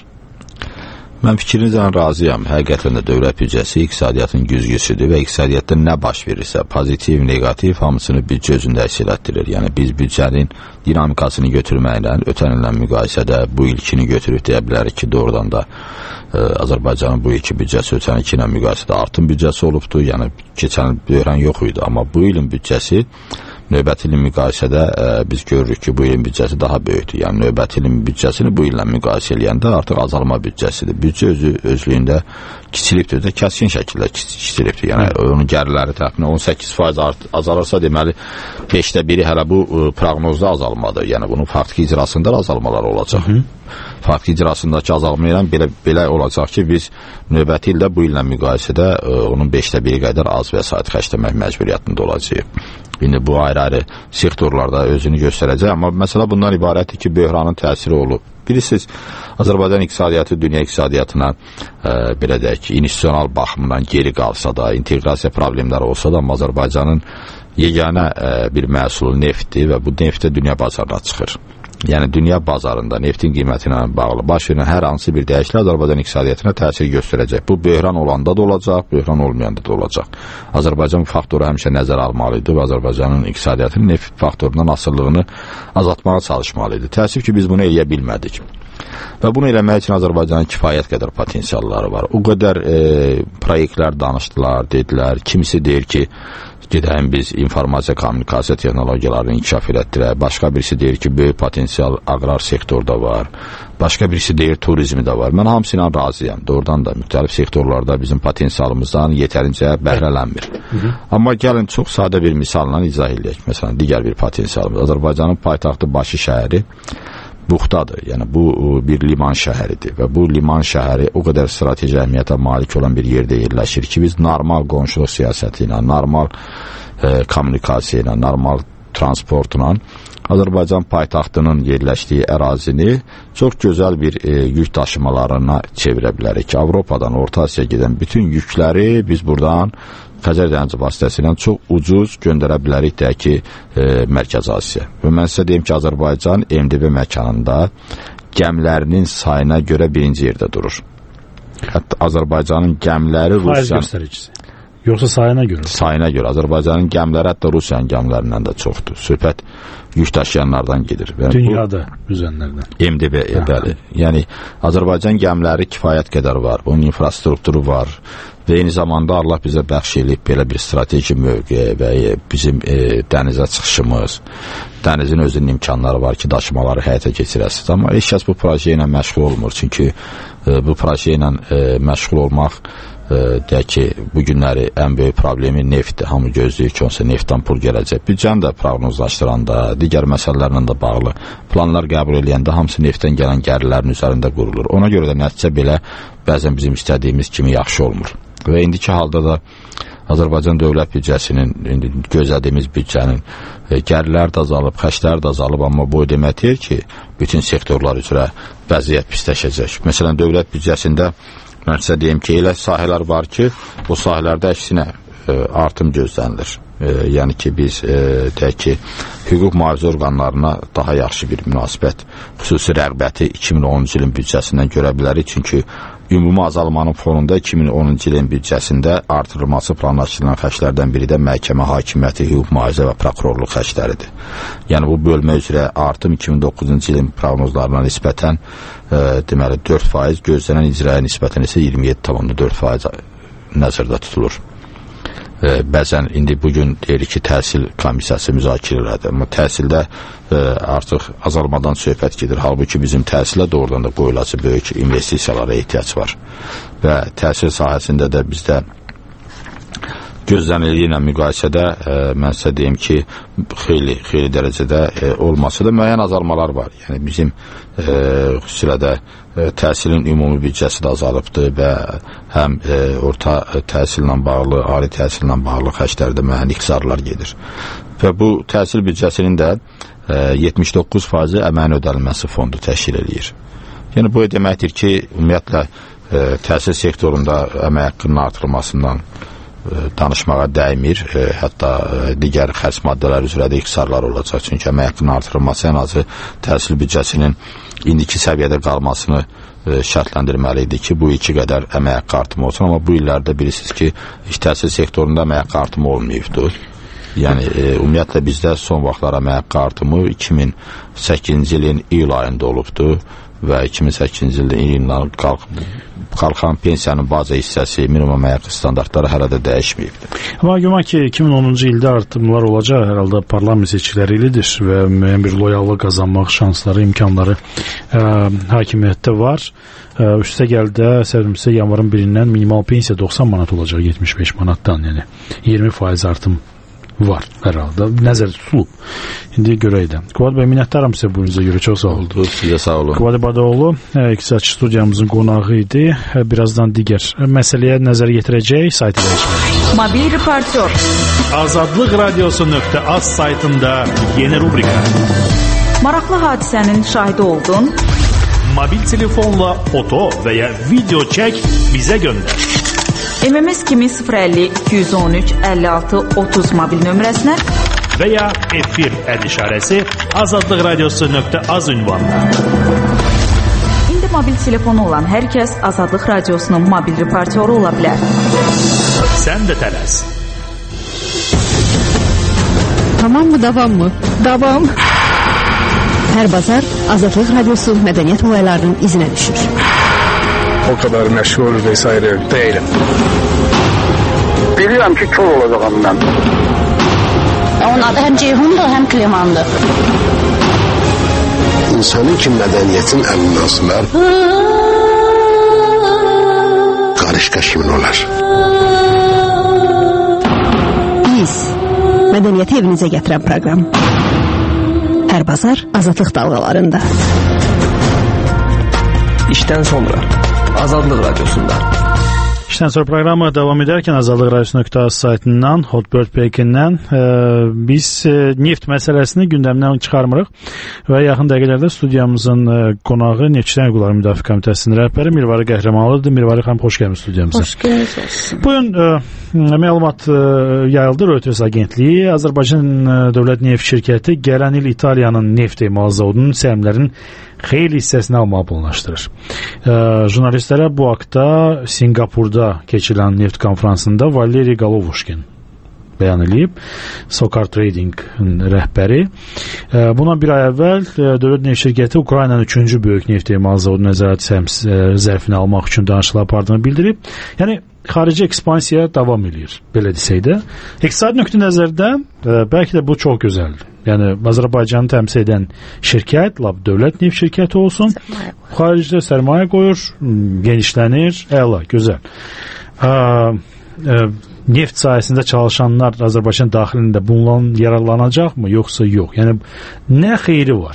Mən fikrinizdən razıyam. Həqiqətən də dövlət büdcəsi iqtisadiyyatın güzgüsüdür və iqtisadiyyatda nə baş verirsə, pozitiv, negativ hamısını büdcə özündə əks elətdirir. Yəni biz büdcənin dinamikasını götürməklə, ötən illə müqayisədə bu ilkini götürüb deyə bilərik ki, doğrudan da ə, Azərbaycanın bu ilki büdcəsi ötən ilki ilə müqayisədə artım büdcəsi olubdur. Yəni keçən böhran yox idi, amma bu ilin büdcəsi növbəti ilin müqayisədə ə, biz görürük ki, bu ilin büdcəsi daha böyükdür. Yəni növbəti ilin büdcəsini bu illə müqayisə eləyəndə artıq azalma büdcəsidir. Büdcə özü özlüyündə kiçilibdir də, kəskin şəkildə kiçilibdir. Yəni Hı. onun gəlirləri təxminən on səkkiz faiz azalırsa, deməli beşdə biri hələ bu ə, proqnozda azalmadır. Yəni bunun faktiki icrasında azalmalar olacaq. Hı. Faktiki icrasındakı azalma ilə belə, belə olacaq ki, biz növbəti ildə bu illə müqayisədə ə, onun beşdə biri qədər az vəsait xərcləmək məcburiyyətində olacaq. İndi bu ayrı-ayrı sektorlarda özünü göstərəcək, amma məsələ bundan ibarətdir ki, böhranın təsiri olub. Bilirsiniz, Azərbaycan iqtisadiyyatı dünya iqtisadiyyatına e, belə deyək ki, institusional baxımdan geri qalsa da, inteqrasiya problemləri olsa da, Azərbaycanın yeganə e, bir məhsulu neftdir və bu neft də dünya bazarına çıxır. Yəni dünya bazarında neftin qiyməti ilə bağlı baş verən hər hansı bir dəyişiklik Azərbaycan iqtisadiyyatına təsir göstərəcək. Bu böhran olanda da olacaq, böhran olmayanda da olacaq. Azərbaycan faktoru həmişə nəzərə almalıdır və Azərbaycanın iqtisadiyyatının neft faktorundan asılılığını azaltmağa çalışmalıdır. Təəssüf ki, biz bunu eləyə bilmədik. Və bunu eləmək üçün Azərbaycanın kifayət qədər potensialları var. O qədər e, proyektlər danışdılar, dedilər. Kimisi deyir ki, gedəyim biz informasiya kommunikasiya texnologiyalarını inkişaf elətdirək. Başqa birisi deyir ki, böyük potensial aqrar sektorda var. Başqa birisi deyir turizmdə var. Mən hamısı ilə razıyam. Doğrudan da müxtəlif sektorlarda bizim potensialımızdan yetərincə bəhrələnmir. Amma gəlin çox sadə bir misalla izah edək. Məsələn, digər bir potensialımız. Azərbaycanın paytaxtı Bakı şəhəri buxtadır. Yəni bu bir liman şəhəridir və bu liman şəhəri o qədər strateji əhəmiyyətə malik olan bir yerdə yerləşir ki, biz normal qonşuluq siyasəti ilə, normal e, kommunikasiya ilə, normal transportla Azərbaycan paytaxtının yerləşdiyi ərazini çox gözəl bir e, yük daşımalarına çevirə bilərik ki, Avropadan Orta Asiyaya gedən bütün yükləri biz buradan Xəzər dənizi vasitəsilə çox ucuz göndərə bilərik deyək ki, e, Mərkəzi Asiya. Və mən sizə deyim ki, Azərbaycan M D B məkanında gəmilərinin sayına görə birinci yerdə durur. Hətta Azərbaycanın gəmiləri Rusiyanın... Faiz göstəricisi. Yoxsa sayına görə? Sayına görə. Azərbaycanın gəmiləri hətta Rusiyanın gəmilərindən də çoxdur. Söhbət yük daşıyanlardan gedir. Yəni, dünyada üzənlərdən. M D B, e, bəli. Yəni, Azərbaycan gəmiləri kifayət qədər var. Bunun infrastrukturu var. Və eyni zamanda Allah bizə bəxş edib belə bir strateji mövqe və bizim e, dənizə çıxışımız, dənizin özünün imkanları var ki, daşımaları həyata keçirəsiniz. Amma heç kəs bu proje ilə məşğul olmur. Çünki e, bu proje ilə e, məşğul olmaq e, deyək ki, bu günləri ən böyük problemi neftdir. Hamı gözləyir ki, onsa neftdən pul gələcək. Büdcəni də proqnozlaşdıranda, digər məsələlərlə də bağlı planlar qəbul edəndə hamısı neftdən gələn gəlirlərin üzərində qurulur. Ona görə də nəticə belə bəzən bizim istədiyimiz kimi yaxşı olmur. Və indiki halda da Azərbaycan dövlət büdcəsinin, gözlədiyimiz büdcənin e, gəlirlər də azalıb, xərclər də azalıb, amma bu demək deyir ki, bütün sektorlar üzrə vəziyyət pisləşəcək. Məsələn, dövlət büdcəsində mən sizə deyim ki, elə sahələr var ki, o sahələrdə əksinə e, artım gözlənilir. E, yəni ki, biz e, deyək ki, hüquq mühafizə orqanlarına daha yaxşı bir münasibət, xüsusi rəğbəti iki min onuncu ilin büdcəsindən görə bilərik. Çünki ümumi azalmanın fonunda iki min onuncu ilin büdcəsində artırılması planlaşdırılan xərclərdən biri də məhkəmə hakimiyyəti, hüquq mühafizə və prokurorluq xərcləridir. Yəni bu bölmə üzrə artım iki min doqquzuncu ilin proqnozlarına nisbətən e, deməli dörd faiz, gözlənən icraya nisbətən isə iyirmi yeddi tam dörd faiz nəzərdə tutulur. E, bəzən indi bugün deyirik ki, təhsil komissiyası müzakirələrdir, amma təhsildə e, artıq azalmadan söhbət gedir. Halbuki bizim təhsilə doğrudan da qoyulacaq böyük investisiyalara ehtiyac var və təhsil sahəsində də bizdə gözlənildiyi ilə müqayisədə e, mən sizə deyim ki, xeyli, xeyli dərəcədə e, olmasa da müəyyən azalmalar var. Yəni bizim e, xüsusilə də e, təhsilin ümumi büdcəsi də azalıbdır və həm e, orta təhsillə bağlı, ali təhsillə bağlı xərclərdə müəyyən ixtisarlar gedir. Və bu təhsil büdcəsinin də e, yetmiş doqquz faizi əməyin ödənilməsi fondu təşkil edir. Yəni bu deməkdir ki, ümumiyyətlə e, təhsil sektorunda əmək haqqının artırılmasından danışmağa dəymir, e, hətta e, digər xərc maddələr üzrə də ixtisarlar olacaq. Çünki əmək haqqının artırılması ən azı təhsil büdcəsinin indiki səviyyədə qalmasını e, şərtləndirməlidir ki, bu iki qədər əmək haqqı artımı olsun. Amma bu illərdə bilirsiniz ki, təhsil sektorunda əmək haqqı artımı olmayıbdır. Yəni, e, ümumiyyətlə bizdə son vaxtlar əmək haqqı artımı iki min səkkizinci ilin iyul ayında olubdur və iki min səkkizinci ildə iyuldan qalxıb qalxan pensiyanın baza hissəsi, minimum əmək haqqı standartları hələ də dəyişməyibdir. Amma güman ki, iki min onuncu ildə artımlar olacaq, hər halda parlament seçkiləri ilədir və müəyyən bir loyallıq qazanmaq şansları, imkanları ə, hakimiyyətdə var. Ə, üstə gəldə, səhvimsə, yanvarın birindən minimal pensiya doxsan manat olacaq, yetmiş beş manatdan, yəni iyirmi faiz artım var hər halda, nəzər tutulub. İndi görək də. Quvad bəy, minnətdaram sizə buyunuza görə, çox sağ olun. Sizə sağ olun. Quvad Badoğlu, iqtisadçı studiyamızın qonağı idi. Birazdan digər məsələyə nəzər yetirəcək, saytı dəyişmək. Mobil reportyor. Azadlıq radiosu nöqtə az saytında yeni rubrika. Maraqlı hadisənin şahidi oldun. mobil telefonla foto və ya video çək, bizə göndər. M M S kimi sıfır əlli iki yüz on üç əlli altı otuz mobil nömrəsinə və ya efir əd işarəsi azadlıq radiosu nöqtə az ünvanına. İndi mobil telefonu olan hər kəs Azadlıq radiosunun mobil reportyoru ola bilər. Sən də tələs. Tamam mı, davam mı? Davam. Hər bazar Azadlıq radiosu mədəniyyət olaylarının izinə düşür. O kadar məşğul vesaire değilim. Bilirəm ki, kör olacağım mən. Onun adı həm Ceyhundur, həm Klemandır. İnsanın ki mədəniyyətin əminasılar qarışqa kimin olar? Biz mədəniyyəti evinizə gətirən proqram. Hər bazar Azadlıq dalğalarında. İşdən sonra Azadlıq radiosunda. İşdən sonra proqramı davam edərkən Azadlıq radiosu nöqtə az saytından, Hotbird Pekindən e, biz e, neft məsələsini gündəmdən çıxarmırıq və yaxın dəqiqələrdə studiyamızın e, qonağı Neftçilərin Hüquqları Müdafiə Komitəsinin rəhbəri Mirvari Qəhrəmanlıdır. Mirvari xanım, xoş gəlmisiniz studiyamıza. Xoş gəlmisiniz. Bugün e, məlumat e, yayıldı. Reuters agentliyi Azərbaycan e, Dövlət Neft Şirkəti gələn il İtaliyanın neft emal zavodunun səhmlərinin xeyli hissəsini almağı planlaşdırır. E, jurnalistlərə bu haqda Singapurda keçirilən neft konfransında Valeri Golovuşkin bəyan edib, Sokar Trading rəhbəri. E, buna bir ay əvvəl e, Dövlət Neft Şirkəti Ukraynanın üçüncü böyük neft emal zavodu nəzarət zərfini almaq üçün danışıqlar apardığını bildirib. Yəni xarici ekspansiya davam edir, belə desək də. İqtisadi nöqteyi nəzərdən e, bəlkə də bu çox gözəldir. Yəni Azərbaycanı təmsil edən şirkət, lab dövlət neft şirkəti olsun, xaricdə sərmayə qoyur, genişlənir, əla, gözəl. Ə, ə, neft sayəsində çalışanlar Azərbaycan daxilində bundan yararlanacaqmı, yoxsa yox? Yəni nə xeyri var?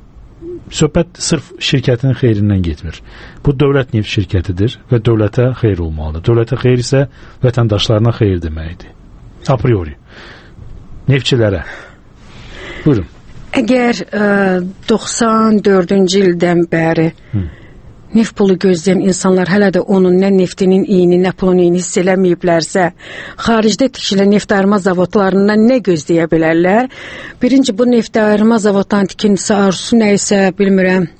Söhbət sırf şirkətin xeyrindən getmir. Bu dövlət neft şirkətidir və dövlətə xeyir olmalıdır. Dövlətə xeyir isə vətəndaşlarına xeyir deməkdir. A priori. Neftçilərə. Buyurun. Əgər ə, doxsan dördüncü ildən bəri Hı. neft pulu gözləyən insanlar hələ də onun nə neftinin iyini, nə pulun iyini hiss eləməyiblərsə, xaricdə tikilən neft ayırma zavodlarından nə gözləyə bilərlər? Birinci, bu neft ayırma zavodlarının tikintisi arzusu nə isə bilmirəm.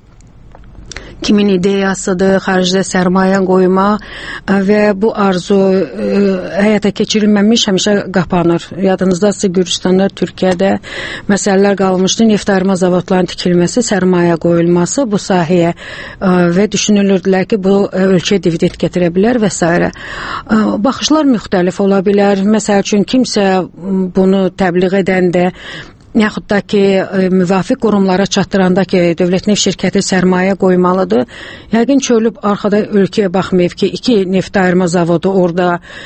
Kimin ideyasıdır, xaricdə sərmayə qoyma və bu arzu ə, həyata keçirilməmiş həmişə qapanır. Yadınızdadsa Gürcüstanda, Türkiyədə məsələlər qalmışdı. Neft ayırma zavodlarının tikilməsi, sərmayə qoyulması bu sahəyə ə, və düşünülürdülər ki, bu ə, ölkəyə dividend gətirə bilər və s. Ə, baxışlar müxtəlif ola bilər. Məsəl üçün kimsə bunu təbliğ edəndə yaxud da ki, müvafiq qurumlara çatdıranda ki, dövlət neft şirkəti sərmayə qoymalıdır. Yəqin çölüb arxada ölkəyə baxmayıb ki, iki neft ayırma zavodu orada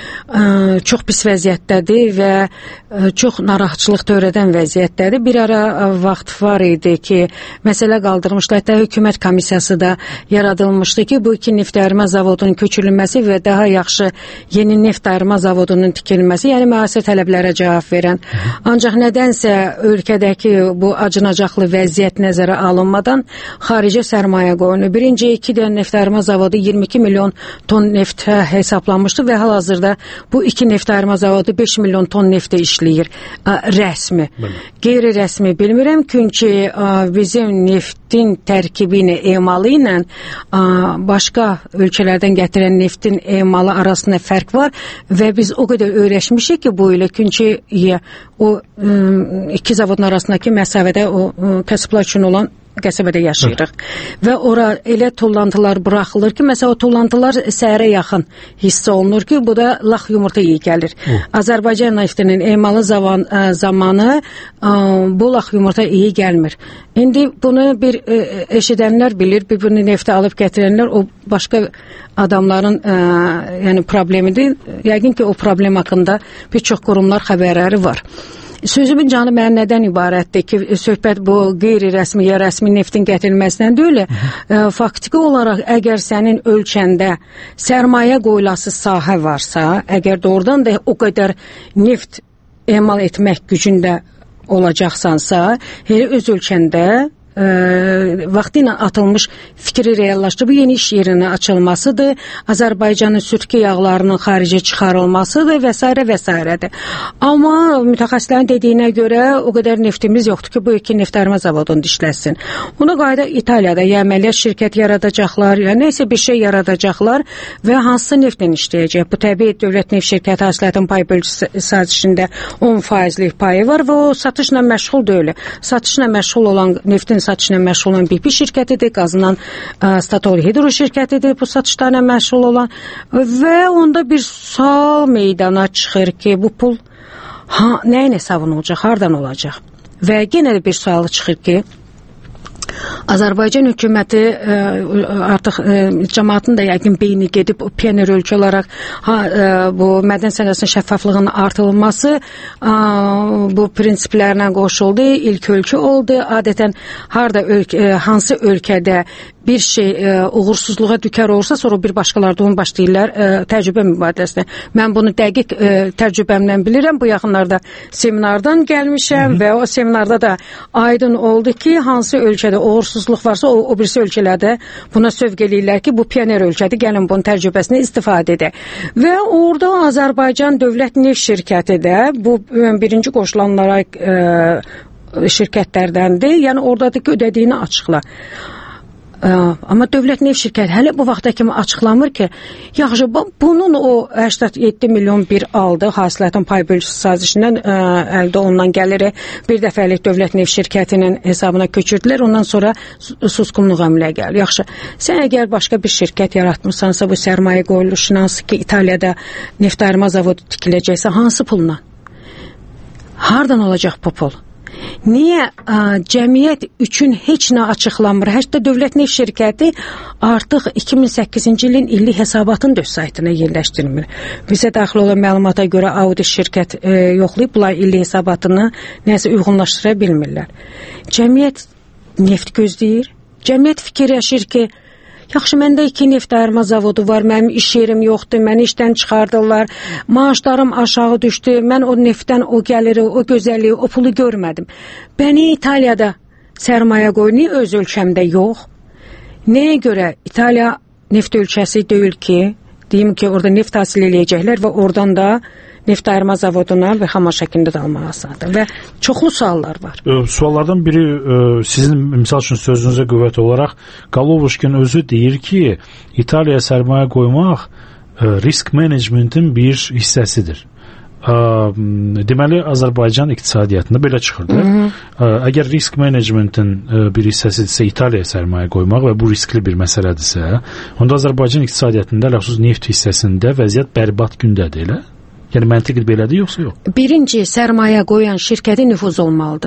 ə, çox pis vəziyyətdədir və ə, çox narahatçılıq törədən vəziyyətdədir. Bir ara ə, vaxt var idi ki, məsələ qaldırmışlar. Hətta hökumət komissiyası da yaradılmışdı ki, bu iki neft ayırma zavodunun köçürülməsi və daha yaxşı yeni neft ayırma zavodunun tikilməsi, yəni müasir tələblərə cavab verən. Ancaq nədənsə ölkədəki bu acınacaqlı vəziyyət nəzərə alınmadan xarici sərmayə qoyulur. Birinci iki dənə neft ayırma zavodu iyirmi iki milyon ton neft hesablanmışdı və hal-hazırda bu iki neft ayırma zavodu beş milyon ton neftə işləyir. Rəsmi. Qeyri-rəsmi bilmirəm, çünki bizim neftin tərkibi ilə, emalı ilə başqa ölkələrdən gətirən neftin emalı arasında fərq var və biz o qədər öyrəşmişik ki, bu ilə, çünki o iki zavodun arasındakı məsafədə o kasıblar üçün olan qəsəbədə yaşayırıq. Evet. Və ora elə tullantılar buraxılır ki, məsələn o tullantılar səhərə yaxın hiss olunur ki, bu da lax yumurta iyi gəlir. Hı. Azərbaycan neftinin emalı zaman, zamanı bu lax yumurta iyi gəlmir. İndi bunu bir eşidənlər bilir, bir-birini neftə alıb gətirənlər o başqa adamların ə, yəni problemidir. Yəqin ki, o problem haqqında bir çox qurumlar xəbərləri var. Sözümün canı mənim nədən ibarətdir ki, söhbət bu qeyri-rəsmi ya rəsmi neftin gətirilməsindən deyil. E, faktiki olaraq əgər sənin ölkəndə sərmayə qoyulası sahə varsa, əgər doğrudan da o qədər neft emal etmək gücündə olacaqsansa, elə öz ölkəndə e, vaxtı ilə atılmış fikri reallaşdırıb bu yeni iş yerinin açılmasıdır, Azərbaycanın sürtkü yağlarının xaricə çıxarılmasıdır və s. və s. Amma mütəxəssislərin dediyinə görə o qədər neftimiz yoxdur ki, bu iki neftərmə zavodunu dişləsin. Ona qayda İtaliyada ya əməliyyat şirkət yaradacaqlar, ya neysə bir şey yaradacaqlar və hansı neftlə işləyəcək. Bu təbii dövlət neft şirkəti hasilətin pay bölgüsü sazişində on faizlik payı var və o satışla məşğul deyil. Satışla məşğul olan, neftin satışla məşğul olan B P şirkətidir, qazınan Statoil Hidro şirkətidir bu satışlarla məşğul olan və onda bir sual meydana çıxır ki, bu pul ha, nəyin hesabına olacaq, hardan olacaq? Və yenə də bir sualı çıxır ki, Azərbaycan hökuməti ə, artıq ə, cəmaatın da yəqin beyni gedib pioner ölkə olaraq ha, ə, bu mədən sənayesinin şəffaflığının artırılması ə, bu prinsiplərlə qoşuldu, ilk ölkə oldu. Adətən harda ölkə, ə, hansı ölkədə bir şey ə, uğursuzluğa dükar olursa, sonra bir başqaları da onu başlayırlar ə, təcrübə mübadiləsinə. Mən bunu dəqiq ə, təcrübəmdən bilirəm. Bu yaxınlarda seminardan gəlmişəm. Hı -hı. Və o seminarda da aydın oldu ki, hansı ölkədə uğursuzluq varsa o, o birisi ölkələrdə buna sövq eləyirlər ki, bu pioner ölkədir, gəlin bunun təcrübəsini istifadə edək. Və orada Azərbaycan Dövlət Neft Şirkəti də bu birinci qoşulanlara ə, şirkətlərdəndir. Yəni oradakı ödədiyini açıqla. Amma dövlət neft şirkəti hələ bu vaxta kimi açıqlamır ki, yaxşı, bunun o səksən yeddi milyon bir aldı, hasilətin pay bölgüsü sazişindən ə, əldə olunan gəliri bir dəfəlik dövlət neft şirkətinin hesabına köçürdülər, ondan sonra susqunluq əmələ gəlir. Yaxşı, sən əgər başqa bir şirkət yaratmırsansa, bu sərmayə qoyuluşu, hansı ki, İtaliyada neft ayırma zavodu tikiləcəksə, hansı pulla? Hardan olacaq bu pul? Niyə ə, cəmiyyət üçün heç nə açıqlanmır? Hətta dövlət neft şirkəti artıq iki min səkkizinci ilin illik hesabatını da öz saytına yerləşdirmir. Bizə daxil olan məlumata görə audit şirkət ə, yoxlayıb bunlar illik hesabatını nəsə uyğunlaşdıra bilmirlər. Cəmiyyət neft gözləyir. Cəmiyyət fikirləşir ki, yaxşı, məndə iki neft ayırma zavodu var, mənim iş yerim yoxdur, məni işdən çıxardırlar, maaşlarım aşağı düşdü, mən o neftdən o gəliri, o gözəlliyi, o pulu görmədim. Bəni İtaliyada sərmayə qoyur, niyə öz ölkəmdə yox? Nəyə görə İtaliya neft ölkəsi deyil ki, deyim ki, orada neft hasil eləyəcəklər və oradan da neft ayırma zavoduna və xamar şəklində də almaq asandır və çoxlu suallar var. E, suallardan biri e, sizin misal üçün sözünüzə qüvvət olaraq Qalovuşkin özü deyir ki, İtaliyaya sərmayə qoymaq e, risk managementin bir hissəsidir. E, deməli, Azərbaycan iqtisadiyyatında belə çıxırdı. Hı -hı. E, əgər risk managementin e, bir hissəsidirsə İtaliyaya sərmayə qoymaq və bu riskli bir məsələdirsə, onda Azərbaycan iqtisadiyyatında, ləxsus neft hissəsində vəziyyət bərbad gündədir, elə? Yəni məntiq belədir, yoxsa yox? Birinci, sərmayə qoyan şirkətin nüfuzu olmalıdır.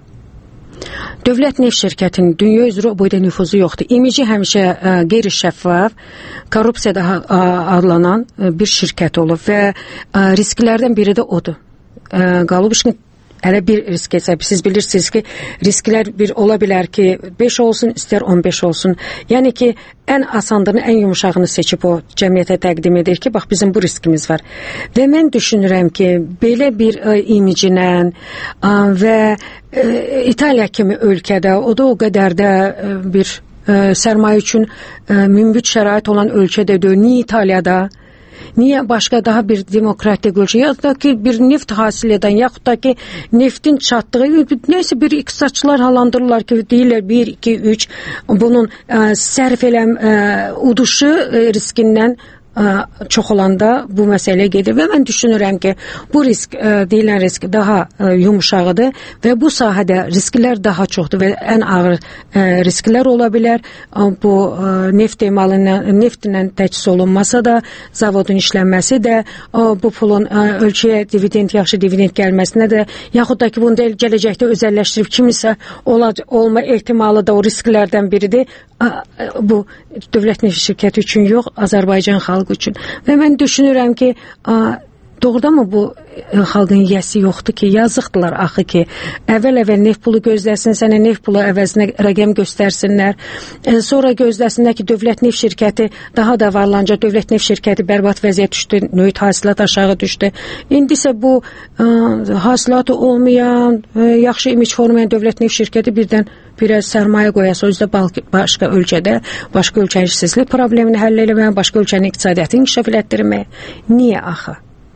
Dövlət neft şirkətinin dünya üzrə o boyda nüfuzu yoxdur. İmici həmişə ə, qeyri-şəffaf, korrupsiyada ə, adlanan ə, bir şirkət olub və ə, risklərdən biri də odur. Qalovuşkin hələ bir risk hesab. Siz bilirsiniz ki, risklər bir ola bilər ki, beş olsun, istər on beş olsun. Yəni ki, ən asandını, ən yumuşağını seçib o cəmiyyətə təqdim edir ki, bax bizim bu riskimiz var. Və mən düşünürəm ki, belə bir ə, imicinə ə, və ə, İtaliya kimi ölkədə, o da o qədər də ə, bir ə, sərmayə üçün ə, münbit şərait olan ölkədə deyil, niyə İtaliyada? Niyə başqa daha bir demokratik ölkə, ya da ki bir neft hasil edən, yaxud da ki neftin çatdığı, neysə bir iqtisadçılar halandırırlar ki, deyirlər bir, iki, üç, bunun ə, sərf eləm ə, uduşu ə, riskindən ə, çox olanda bu məsələ gedir və mən düşünürəm ki, bu risk, ə, deyilən risk daha ə, yumuşağıdır və bu sahədə risklər daha çoxdur və ən ağır ə, risklər ola bilər. Bu ə, neft emalından, neftlə təchiz olunmasa da, zavodun işlənməsi də, ə, bu pulun ə, ölkəyə dividend, yaxşı dividend gəlməsinə də, yaxud da ki, bunu da gələcəkdə özəlləşdirib kimisə ola, olma ehtimalı da o risklərdən biridir. Ə, bu dövlət neft şirkəti üçün yox, Azərbaycan xalqı üçün. Və mən düşünürəm ki, ə, Doğrudanmı bu e, xalqın yiyəsi yoxdur ki, yazıqdılar axı ki, əvvəl-əvvəl neft pulu gözləsin, sənə neft pulu əvəzinə rəqəm göstərsinlər. E, sonra gözləsinlər ki, dövlət neft şirkəti daha da varlanca, dövlət neft şirkəti bərbad vəziyyət düşdü, növt hasilat aşağı düşdü. İndi isə bu e, hasilatı olmayan, e, yaxşı imic formayan dövlət neft şirkəti birdən biraz sərmayə qoyasa, özdə başqa ölkədə, başqa ölkənin işsizlik problemini həll eləməyə, başqa ölkənin iqtisadiyyatını inkişaf elətdirməyə. Niyə axı?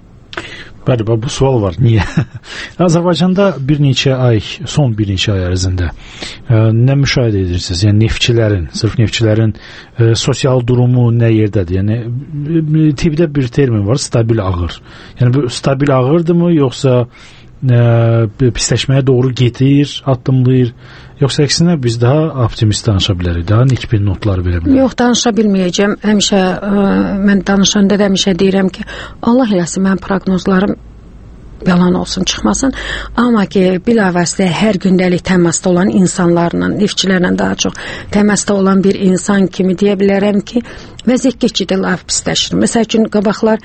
Bəli, bu sual var. Niyə? Azərbaycanda bir neçə ay, son bir neçə ay ərzində ə, nə müşahidə edirsiniz? Yəni neftçilərin, sırf neftçilərin ə, sosial durumu nə yerdədir? Yəni tibbdə bir termin var, stabil ağır. Yəni bu stabil ağırdırmı, yoxsa ə, pisləşməyə doğru getir, addımlayır? Yoxsa əksinə biz daha optimist danışa bilərik, daha nikbin notlar verə bilərik? Yox, danışa bilməyəcəm. Həmişə, ə, mən danışanda da həmişə deyirəm ki, Allah eləsin, mən proqnozlarım yalan olsun, çıxmasın. Amma ki, bilavasitə hər gündəlik təmasda olan insanlarla, neftçilərlə daha çox təmasda olan bir insan kimi deyə bilərəm ki, vəziyyət keçidə laf pisləşir. Məsəl üçün, qabaqlar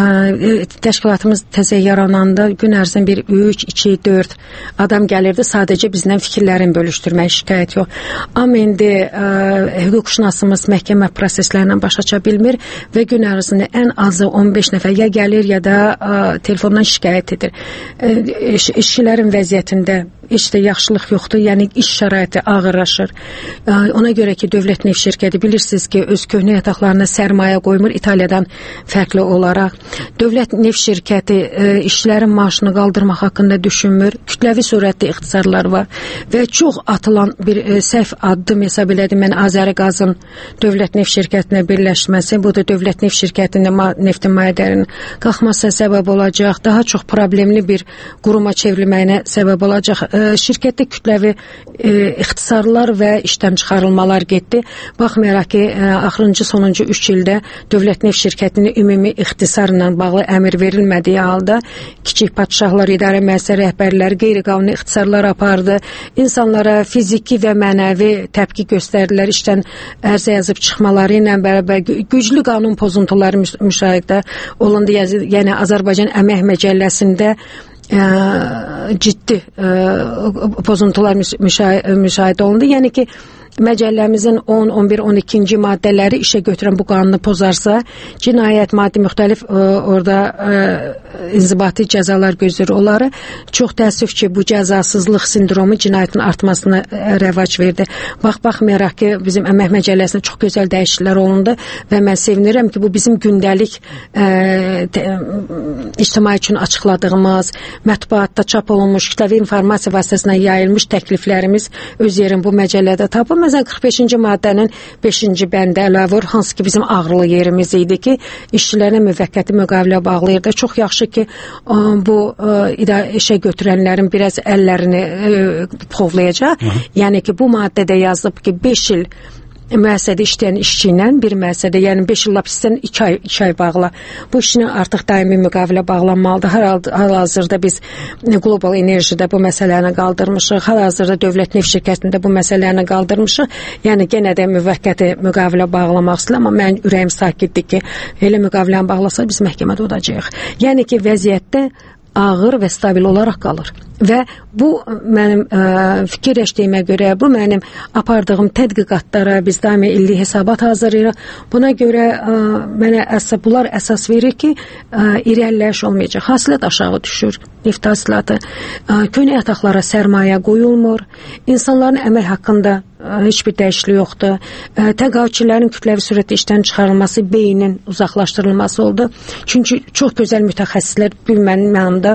ə, təşkilatımız təzə yarananda gün ərzində bir üç, iki, dörd adam gəlirdi, sadəcə bizdən fikirlərini bölüşdürmək, şikayət yox. Amma indi ə, hüquqşünasımız məhkəmə proseslərindən baş aça bilmir və gün ərzində ən azı on beş nəfər ya gəlir, ya da ə, telefondan şikayət edir. Ə, iş, işçilərin vəziyyətində heç də yaxşılıq yoxdur, yəni iş şəraiti ağırlaşır. Ə, ona görə ki, dövlət neft şirkəti bilirsiniz ki, öz köhnə yataqlarına sərmayə qoymur, İtaliyadan fərqli olaraq. Dövlət neft şirkəti ə, işçilərin maaşını qaldırmaq haqqında düşünmür. Kütləvi surətdə ixtisarlar var və çox atılan bir ə, səhv addım hesab elədim mən Azəriqazın dövlət neft şirkətinə birləşməsi. Bu da dövlət neft şirkətində ma neftin mayələrinin qalxmasına səbəb olacaq, daha çox problemli bir quruma çevrilməyinə səbəb olacaq. Şirkətdə kütləvi e, ixtisarlar və işdən çıxarılmalar getdi. Baxmayaraq ki, e, axırıncı sonuncu üç ildə dövlət neft şirkətinin ümumi ixtisarla bağlı əmr verilmədiyi halda kiçik padşahlar, idarə müəssisə rəhbərləri qeyri-qanuni ixtisarlar apardı. İnsanlara fiziki və mənəvi təpki göstərdilər. İşdən ərzə yazıb çıxmaları ilə bərabər güclü qanun pozuntuları müşahidə olundu. Yəni Azərbaycan Əmək Məcəlləsində Ə, ciddi ə, pozuntular müşahidə olundu. Yəni ki, məcəlləmizin on, on bir, on ikinci maddələri işə götürən bu qanunu pozarsa, cinayət maddi müxtəlif ə, orada ə, inzibati cəzalar gözləyir onları. Çox təəssüf ki, bu cəzasızlıq sindromu cinayətin artmasına ə, rəvac verdi. Bax, baxmayaraq ki, bizim Əmək Məcəlləsində çox gözəl dəyişikliklər olundu və mən sevinirəm ki, bu bizim gündəlik ə, tə, ictimai üçün açıqladığımız, mətbuatda çap olunmuş, kütləvi informasiya vasitəsilə yayılmış təkliflərimiz öz yerini bu məcəllədə tapır. Məsələn, qırx beşinci maddənin beşinci bəndə əlavə, hansı ki bizim ağrılı yerimiz idi ki, işçilərlə müvəqqəti müqavilə bağlayırdı. Çox yaxşı ki, bu işə götürənlərin biraz əllərini povlayacaq. Yəni ki, bu maddədə yazılıb ki, beş il müəssisədə işləyən işçi ilə bir müəssisədə, yəni beş il lapsisdən iki ay, iki ay bağla. Bu işinə artıq daimi müqavilə bağlanmalıdır. Hal-hazırda biz Global Enerjidə bu məsələni qaldırmışıq. Hal-hazırda Dövlət Neft Şirkətində bu məsələni qaldırmışıq. Yəni genə də müvəqqəti müqavilə bağlamaq istəyirəm, amma mənim ürəyim sakitdir ki, elə müqaviləni bağlasa biz məhkəmədə olacağıq. Yəni ki, vəziyyətdə ağır və stabil olaraq qalır. Və bu mənim ə, fikirləşdiyimə görə, bu mənim apardığım tədqiqatlara biz daimi illi hesabat hazırlayırıq. Buna görə ə, mənə əsas, bunlar əsas verir ki, ə, irəliləyiş olmayacaq. Hasilat aşağı düşür, neft hasilatı. Ə, köhnə yataqlara sərmayə qoyulmur. İnsanların əmək haqqında ə, heç bir dəyişiklik yoxdur. Ə, təqaüdçülərin kütləvi surətdə işdən çıxarılması, beynin uzaqlaşdırılması oldu. Çünki çox gözəl mütəxəssislər, bir mənim yanımda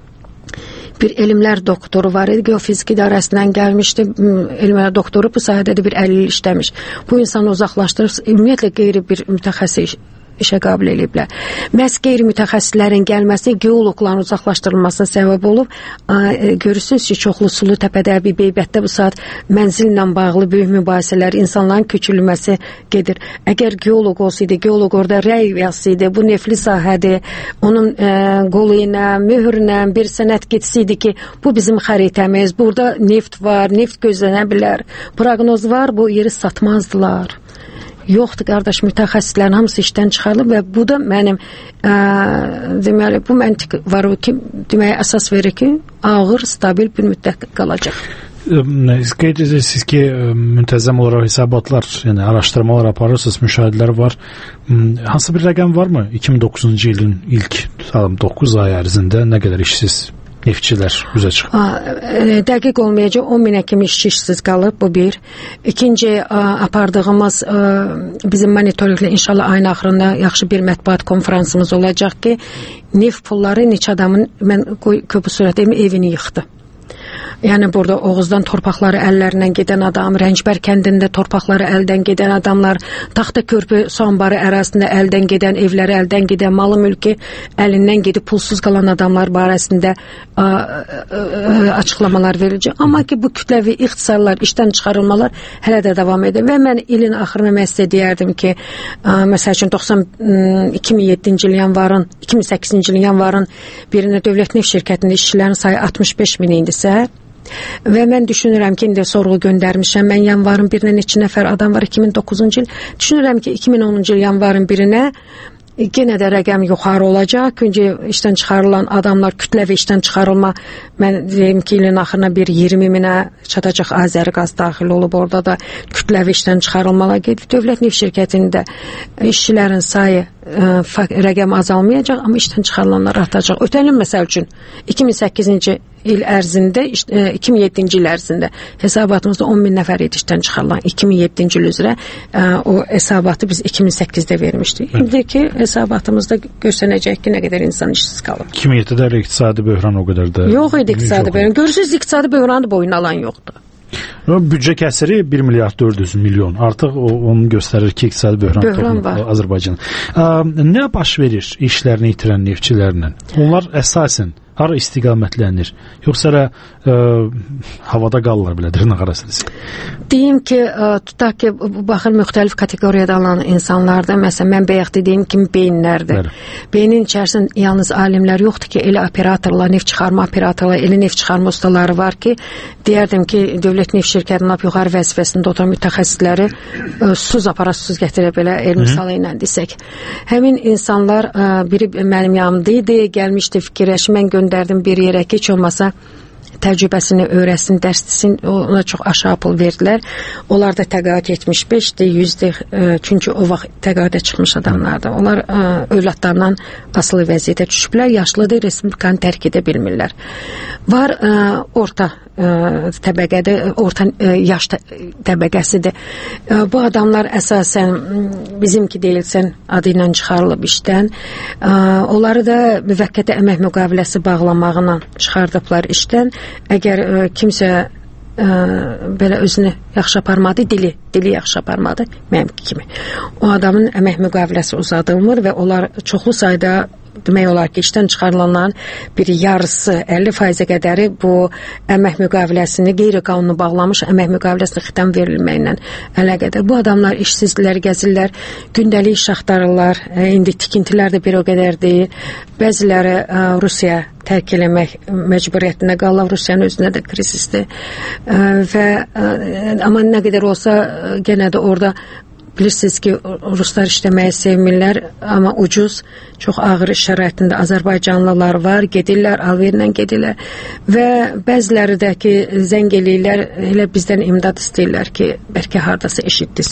bir elmlər doktoru var idi, geofizik idarəsindən gəlmişdi, elmlər doktoru bu sahədə də bir əlil işləmiş. Bu insanı uzaqlaşdırıb, ümumiyyətlə qeyri bir mütəxəssis işə qabil eləyiblər. Məhz qeyri-mütəxəssislərin gəlməsi geoloqların uzaqlaşdırılmasına səbəb olub. Görürsünüz ki, çoxlu Sulu Təpədə, Beybətdə bu saat mənzillə bağlı böyük mübahisələr, insanların köçürülməsi gedir. Əgər geoloq olsaydı, geoloq orada rəy yazsaydı, bu neftli sahədir, onun ə, qolu ilə, mühürlə bir sənət getsəydi ki, bu bizim xəritəmiz, burada neft var, neft gözlənə bilər, proqnoz var, bu yeri satmazdılar. Yoxdur qardaş, mütəxəssislərin hamısı işdən çıxarılıb və bu da mənim ə, deməli bu məntiq var o ki, deməyə əsas verir ki, ağır, stabil bir müddət qalacaq. Qeyd edirsiniz ki, müntəzəm olaraq hesabatlar, yəni araşdırmalar aparırsınız, müşahidələr var. Hansı bir rəqəm varmı? iki min doqquzuncu ilin ilk doqquz ay ərzində nə qədər işsiz neftçilər üzə çıxıb? Dəqiq olmayacaq, on minə kimi işçi işsiz qalıb, bu bir. İkinci, apardığımız bizim monitorinqlə inşallah ayın axırında yaxşı bir mətbuat konferansımız olacaq ki, neft pulları neçə adamın, mən köpü sürətəyim, evini yıxdı. Yəni burada Oğuzdan torpaqları əllərindən gedən adam, Rəncbər kəndində torpaqları əldən gedən adamlar, Taxta Körpü su anbarı ərazisində əldən gedən, evləri əldən gedən, malı mülki əlindən gedib pulsuz qalan adamlar barəsində ə, ə, ə, açıqlamalar veriləcək. Amma ki bu kütləvi ixtisarlar, işdən çıxarılmalar hələ də davam edir və mən ilin axırına mən sizə deyərdim ki, ə, məsəl üçün doxsan iki min yeddinci il yanvarın, iki min səkkizinci il yanvarın birində Dövlət Neft Şirkətində işçilərin sayı altmış beş min indisə və mən düşünürəm ki, indi sorğu göndərmişəm, mən yanvarın birinə neçə nəfər adam var, iki min doqquzuncu il, düşünürəm ki, iki min onuncu il yanvarın birinə yenə də rəqəm yuxarı olacaq. Çünki işdən çıxarılan adamlar, kütləvi işdən çıxarılma, mən deyim ki, ilin axırına bir iyirmi minə çatacaq. Azəri qaz daxil olub, orada da kütləvi işdən çıxarılmalar gedir. Dövlət Neft Şirkətində işçilərin sayı ə, rəqəm azalmayacaq, amma işdən çıxarılanlar artacaq. Ötən il məsəl üçün iki min səkkizinci il ərzində, iki min yeddinci il ərzində hesabatımızda on min nəfər idi işdən çıxarılan. iki min yeddinci il üzrə ə, o hesabatı biz iki min səkkizdə vermişdik. İndiki hesabatımızda görsənəcək ki, nə qədər insan işsiz qalıb. iki min yeddidə iqtisadi böhran o qədər də yox idi iqtisadi böhran. Görürsünüz, iqtisadi böhranı boyun alan yoxdur. Büdcə kəsiri bir milyard dörd yüz milyon. Artıq o, onu göstərir ki, iqtisadi böhran, böhran var Azərbaycan. Nə baş verir işlərini itirən neftçilərlə? Onlar əsasən hara istiqamətlənir? Yoxsa da ə, havada qalırlar belə dırnaq arasınız? Deyim ki, ə, tutaq ki, baxın müxtəlif kateqoriyada alan insanlardır. Məsələn, mən bayaq dediyim kimi beyinlərdir. Bəli. Beynin içərisində yalnız alimlər yoxdur ki, elə operatorlar, neft çıxarma operatorlar, elə neft çıxarma ustaları var ki, deyərdim ki, Dövlət Neft Şirkətinin yuxarı vəzifəsində oturan mütəxəssisləri ə, susuz aparatsız gətirə belə el misalı ilə desək. Həmin insanlar ə, biri mənim yanımda idi, gəlmişdi fikirləşib, mən göndərdim bir yerə ki, heç olmasa təcrübəsini öyrəsin, dərs desin, ona çox aşağı pul verdilər. Onlar da təqaüd yetmiş beşdir, yüzdür, çünki o vaxt təqaüdə çıxmış adamlardır. Onlar ə, övladlarından asılı vəziyyətə düşüblər, yaşlıdır, respublikanı tərk edə bilmirlər. Var ə, orta ə, təbəqədə, orta ə, yaş təbəqəsidir. Ə, bu adamlar əsasən bizimki deyilsən adı ilə çıxarılıb işdən. Ə, onları da müvəqqəti əmək müqaviləsi bağlamağına çıxardıblar işdən. Əgər ə, kimsə ə, belə özünü yaxşı aparmadı, dili, dili yaxşı aparmadı, mənim kimi. O adamın əmək müqaviləsi uzadılmır və onlar çoxlu sayda demək olar ki, işdən çıxarılanların bir yarısı, əlli faizə qədəri bu əmək müqaviləsini, qeyri-qanunu bağlamış əmək müqaviləsini xitam verilməklə əlaqədar. Bu adamlar işsizlər, gəzirlər, gündəlik iş axtarırlar, indi tikintilər də bir o qədər deyil. Bəziləri ə, Rusiya tərk eləmək məcburiyyətində qalır, Rusiyanın özünə də krizisdir. Ə, və ə, amma nə qədər olsa, ə, genə də orada bilirsiniz ki, ruslar işləməyi sevmirlər, amma ucuz, çox ağır iş şəraitində Azərbaycanlılar var, gedirlər, alverlə gedirlər və bəziləri də ki, zəng eləyirlər, elə bizdən imdad istəyirlər ki, bəlkə hardasa eşitdiniz.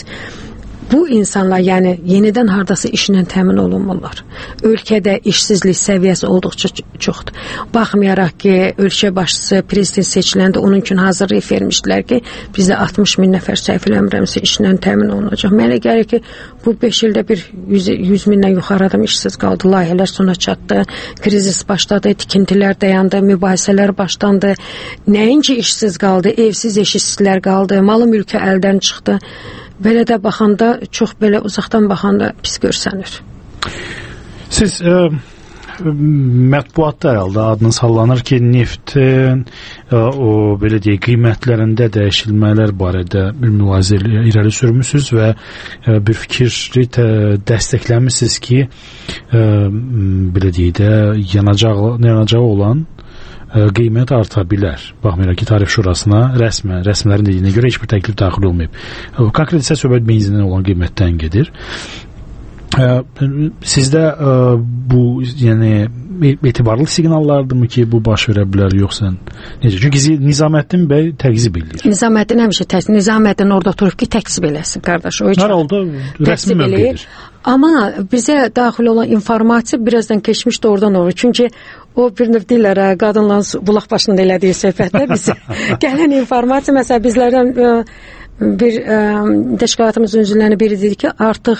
Bu insanlar, yəni yenidən hardasa işlə təmin olunmurlar. Ölkədə işsizlik səviyyəsi olduqca çoxdur. Baxmayaraq ki, ölkə başçısı prezident seçiləndə onun üçün hazırlıq vermişdilər ki, bizdə altmış min nəfər səhv eləmirəmsə işlə təmin olunacaq. Mənə gəlir ki, bu beş ildə bir yüz mindən yuxarı adam işsiz qaldı, layihələr sona çatdı, krizis başladı, tikintilər dayandı, mübahisələr başlandı. Nəinki işsiz qaldı, evsiz eşitsizlər qaldı, malı mülkü əldən çıxdı. Belə də baxanda, çox belə uzaqdan baxanda pis görsənir. Siz ə, mətbuatda əldə adınız hallanır ki, neftin ə, o belə deyək, qiymətlərində dəyişilmələr barədə bir mülahiza irəli sürmüsünüz və ə, bir fikri dəstəkləmişsiniz ki, ə, belə deyək də, yanacaq, yanacaq olan qiymət arta bilər. Baxmayaraq ki, Tarif Şurasına rəsmən, rəsmilərin dediyinə görə heç bir təklif daxil olmayıb. Konkret isə söhbət benzindən olan qiymətdən gedir. Sizdə bu, yəni etibarlı siqnallardırmı ki, bu baş verə bilər, yoxsa necə? Çünki Nizaməddin bəy təqzib eləyir. Nizaməddin həmişə təqzib, Nizaməddin orada oturub ki, təqzib eləsin, qardaş. Hər halda rəsmi mövqedir. Amma bizə daxil olan informasiya birazdan keçmişdi oradan olur. Çünki o bir növ deyirlər, qadınların bulaq başında elədiyi söhbətlər bizə gələn informasiya, məsələn, bizlərdən bir təşkilatımızın üzvlərindən biri dedi ki, artıq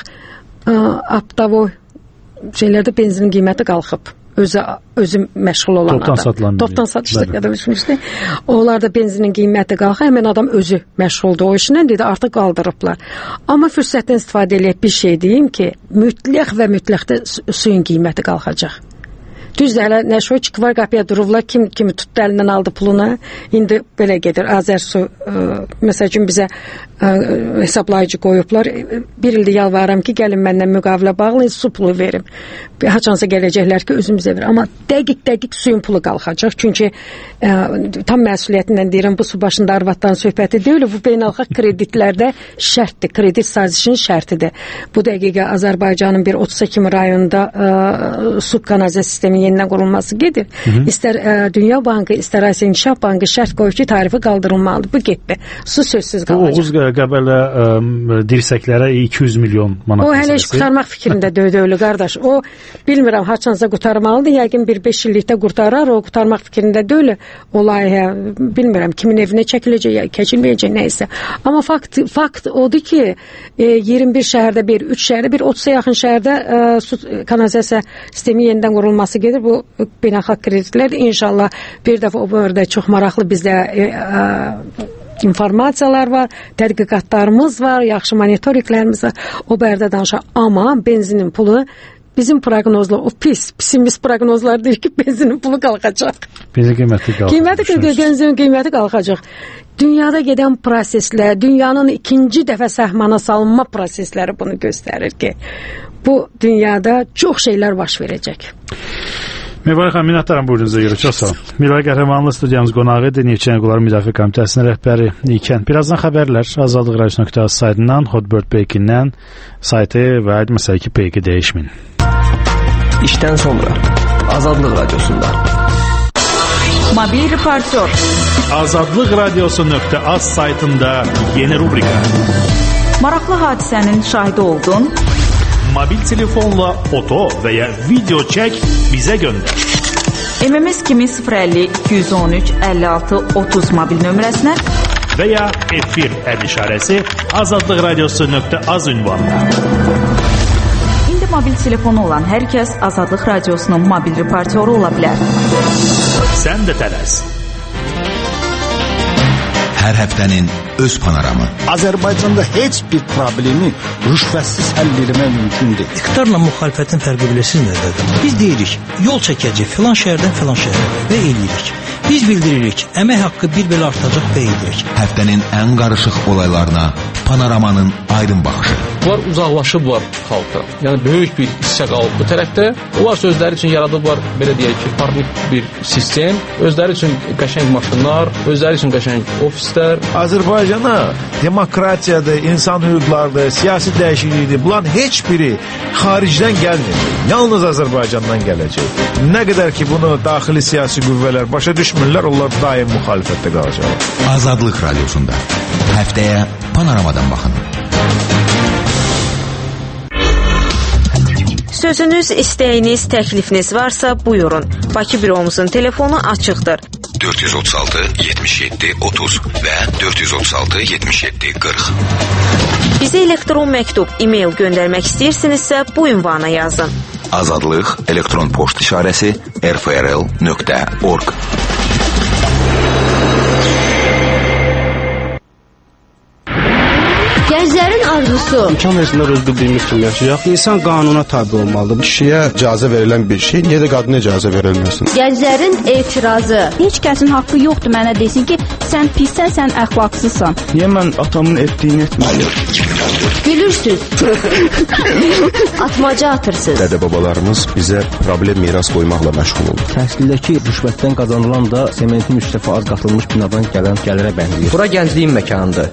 Aptavoy şeylərdə benzinin qiyməti qalxıb. Özü, özü məşğul olan toptan adam. Satılan Toptan satışda ya da düşmüşdü. Onlar da benzinin qiyməti qalxıb, həmin adam özü məşğuldur o işlə, dedi, artıq qaldırıblar. Amma fürsətdən istifadə edib bir şey deyim ki, mütləq və mütləq də suyun qiyməti qalxacaq. Düzdür, hələ Nəşvoçik var, qapıya dururlar, kim kimi tutdu əlindən aldı pulunu, indi belə gedir, Azərsu, məsəl üçün bizə ə, hesablayıcı qoyublar, bir ildə yalvarıram ki, gəlin məndən müqavilə bağlayın, su pulu verim, haçansa gələcəklər ki, özümüzə verir, amma dəqiq-dəqiq suyun pulu qalxacaq, çünki ə, tam məsuliyyətindən deyirəm, bu su başında arvaddan söhbəti deyil, bu beynəlxalq kreditlərdə şərtdir, kredit sazişinin şərtidir. Bu dəqiqə Azərbaycanın bir otuz kimi rayonunda ə, su kanalizasiya sistemi yenidən qurulması gedir. Hı -hı. İstər ə, Dünya Bankı, istər Asiya İnkişaf Bankı şərt qoyub ki, tarifi qaldırılmalıdır. Bu getdi. Su sözsüz qalacaq. O Oğuz Qəbələ ə, dirsəklərə iki yüz milyon manat. O hələ iş qurtarmaq fikrində döydöylü qardaş. O bilmirəm, haçansa qurtarmalıdır. Yəqin bir beş illikdə qurtarar. O qurtarmaq fikrində deyil. O layihə bilmirəm kimin evinə çəkiləcək, keçilməyəcək nəysə. Amma fakt fakt odur ki, e, iyirmi bir şəhərdə bir, üç şəhərdə bir, otuza yaxın şəhərdə e, su kanalizasiya sistemi yenidən qurulması gedir. Bu beynəlxalq kreditlər inşallah bir dəfə o bölgədə çox maraqlı bizdə e, e, informasiyalar var, tədqiqatlarımız var, yaxşı monitorinqlərimiz var. O bərdə danışaq. Amma benzinin pulu bizim proqnozlar, o pis, pisimiz proqnozlar deyir ki, benzinin pulu qalxacaq. Benzin qiyməti qalxacaq. Qiyməti, benzin qiyməti qalxacaq. Dünyada gedən proseslər, dünyanın ikinci dəfə səhmana salınma prosesləri bunu göstərir ki, bu dünyada çox şeylər baş verəcək. Mirvay xanım, minnətdaram buyurunuza görə. Çox sağ olun. Mirvay Qəhrəmanlı studiyamız qonağı idi. Neftçi Qulların Müdafiə Komitəsinin rəhbəri ikən. Birazdan xəbərlər Azadlıq Radiosu nöqtə az saytından, Hotbird Peykindən saytı və məsələ ki, Peyki dəyişmin. İşdən sonra Azadlıq Radiosunda Mobil reportör Azadlıq Radiosu nöqtə az saytında yeni rubrika. Maraqlı hadisənin şahidi oldun. Mobil telefonla foto və ya video çək, bizə göndər. M M S kimi sıfır əlli iki yüz on üç əlli altı otuz mobil nömrəsinə və ya efir əd işarəsi Azadlıq Radiosu nöqtə az ünvanına. İndi mobil telefonu olan hər kəs Azadlıq Radiosunun mobil reportyoru ola bilər. Sən də tələs. Hər həftənin öz panoramı. Azərbaycanda heç bir problemi rüşvətsiz həll etmək mümkün deyil. İqtidarla müxalifətin fərqi bilirsiniz nədir? Biz deyirik, yol çəkəcək filan şəhərdən filan şəhərə və eləyirik. Biz bildiririk, əmək haqqı bir belə artacaq və edirik. Həftənin ən qarışıq olaylarına panoramanın aydın baxışı. Bunlar uzaqlaşıblar xalqdan. Yəni böyük bir hissə qalıb bu tərəfdə. Onlar özləri üçün yaradıblar, belə deyək ki, parlaq bir sistem, özləri üçün qəşəng maşınlar, özləri üçün qəşəng ofislər. Azərbaycana demokratiyadır, insan hüquqlarıdır, siyasi dəyişiklikdir. Bunların heç biri xaricdən gəlmir. Yalnız Azərbaycandan gələcək. Nə qədər ki bunu daxili siyasi qüvvələr başa düşmürlər, onlar daim müxalifətdə qalacaqlar. Azadlıq Radiosunda həftəyə panoramadan baxın. Sözünüz, istəyiniz, təklifiniz varsa buyurun. Bakı büromuzun telefonu açıqdır. dörd yüz otuz altı yetmiş yeddi otuz və dörd yüz otuz altı yetmiş yeddi qırx. Bizə elektron məktub, e-mail göndərmək istəyirsinizsə bu ünvana yazın. Azadlıq elektron poçt işarəsi r f r l nöqtə org. Gənclərin arzusu arzusu. İmkan versinlər öz bildiyimiz kimi yaşayaq. İnsan qanuna tabi olmalıdır. Kişiyə icazə verilən bir şey, niyə də qadına icazə verilməsin? Gənclərin etirazı. Heç kəsin haqqı yoxdur mənə desin ki, sən pissən, sən əxlaqsızsan. Niyə mən atamın etdiyini etməliyim? Gülürsüz. Atmaca atırsınız. Dədə-babalarımız bizə problem miras qoymaqla məşğul oldu. Təhsildəki rüşvətdən qazanılan da sementin üç dəfə az qatılmış binadan gələn gəlirə bənzəyir. Bura gəncliyin məkanıdır.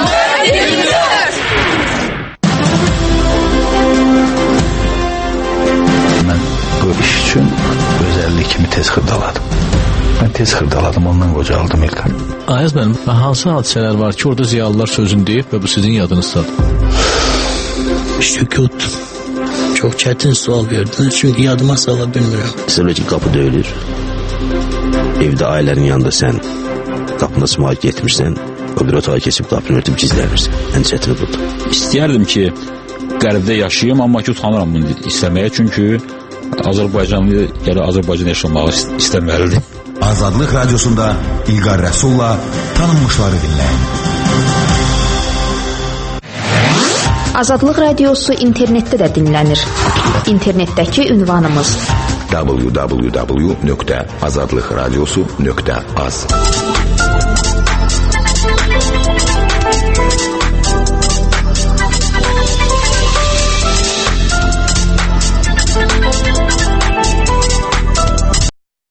Mən bu iş üçün özəllik kimi tez xırdaladım. Mən tez xırdaladım, ondan qocaldım İlqar. Ayaz mənim, hansı hadisələr var ki, orada ziyalılar sözünü deyib və bu sizin yadınızdadır? Sükut. Çox çətin sual verdiniz, çünki yadıma sala bilmirəm. Məsələn ki, qapı döyülür. Evdə ailənin yanında sən qapını açmağa getmirsən, o bir otağa keçib qapını örtüb gizlənirsən. Ən çətini budur. İstəyərdim ki, qərbdə yaşayayım, amma ki, utanıram bunu istəməyə, çünki Azərbaycanlı gələ Azərbaycan yaşamağı istəməlidir. Azadlıq Radiosunda İlqar Rəsulla tanınmışları dinləyin. Azadlıq Radiosu internetdə də dinlənir. İnternetdəki ünvanımız w w w nöqtə azadlıq radiosu nöqtə az.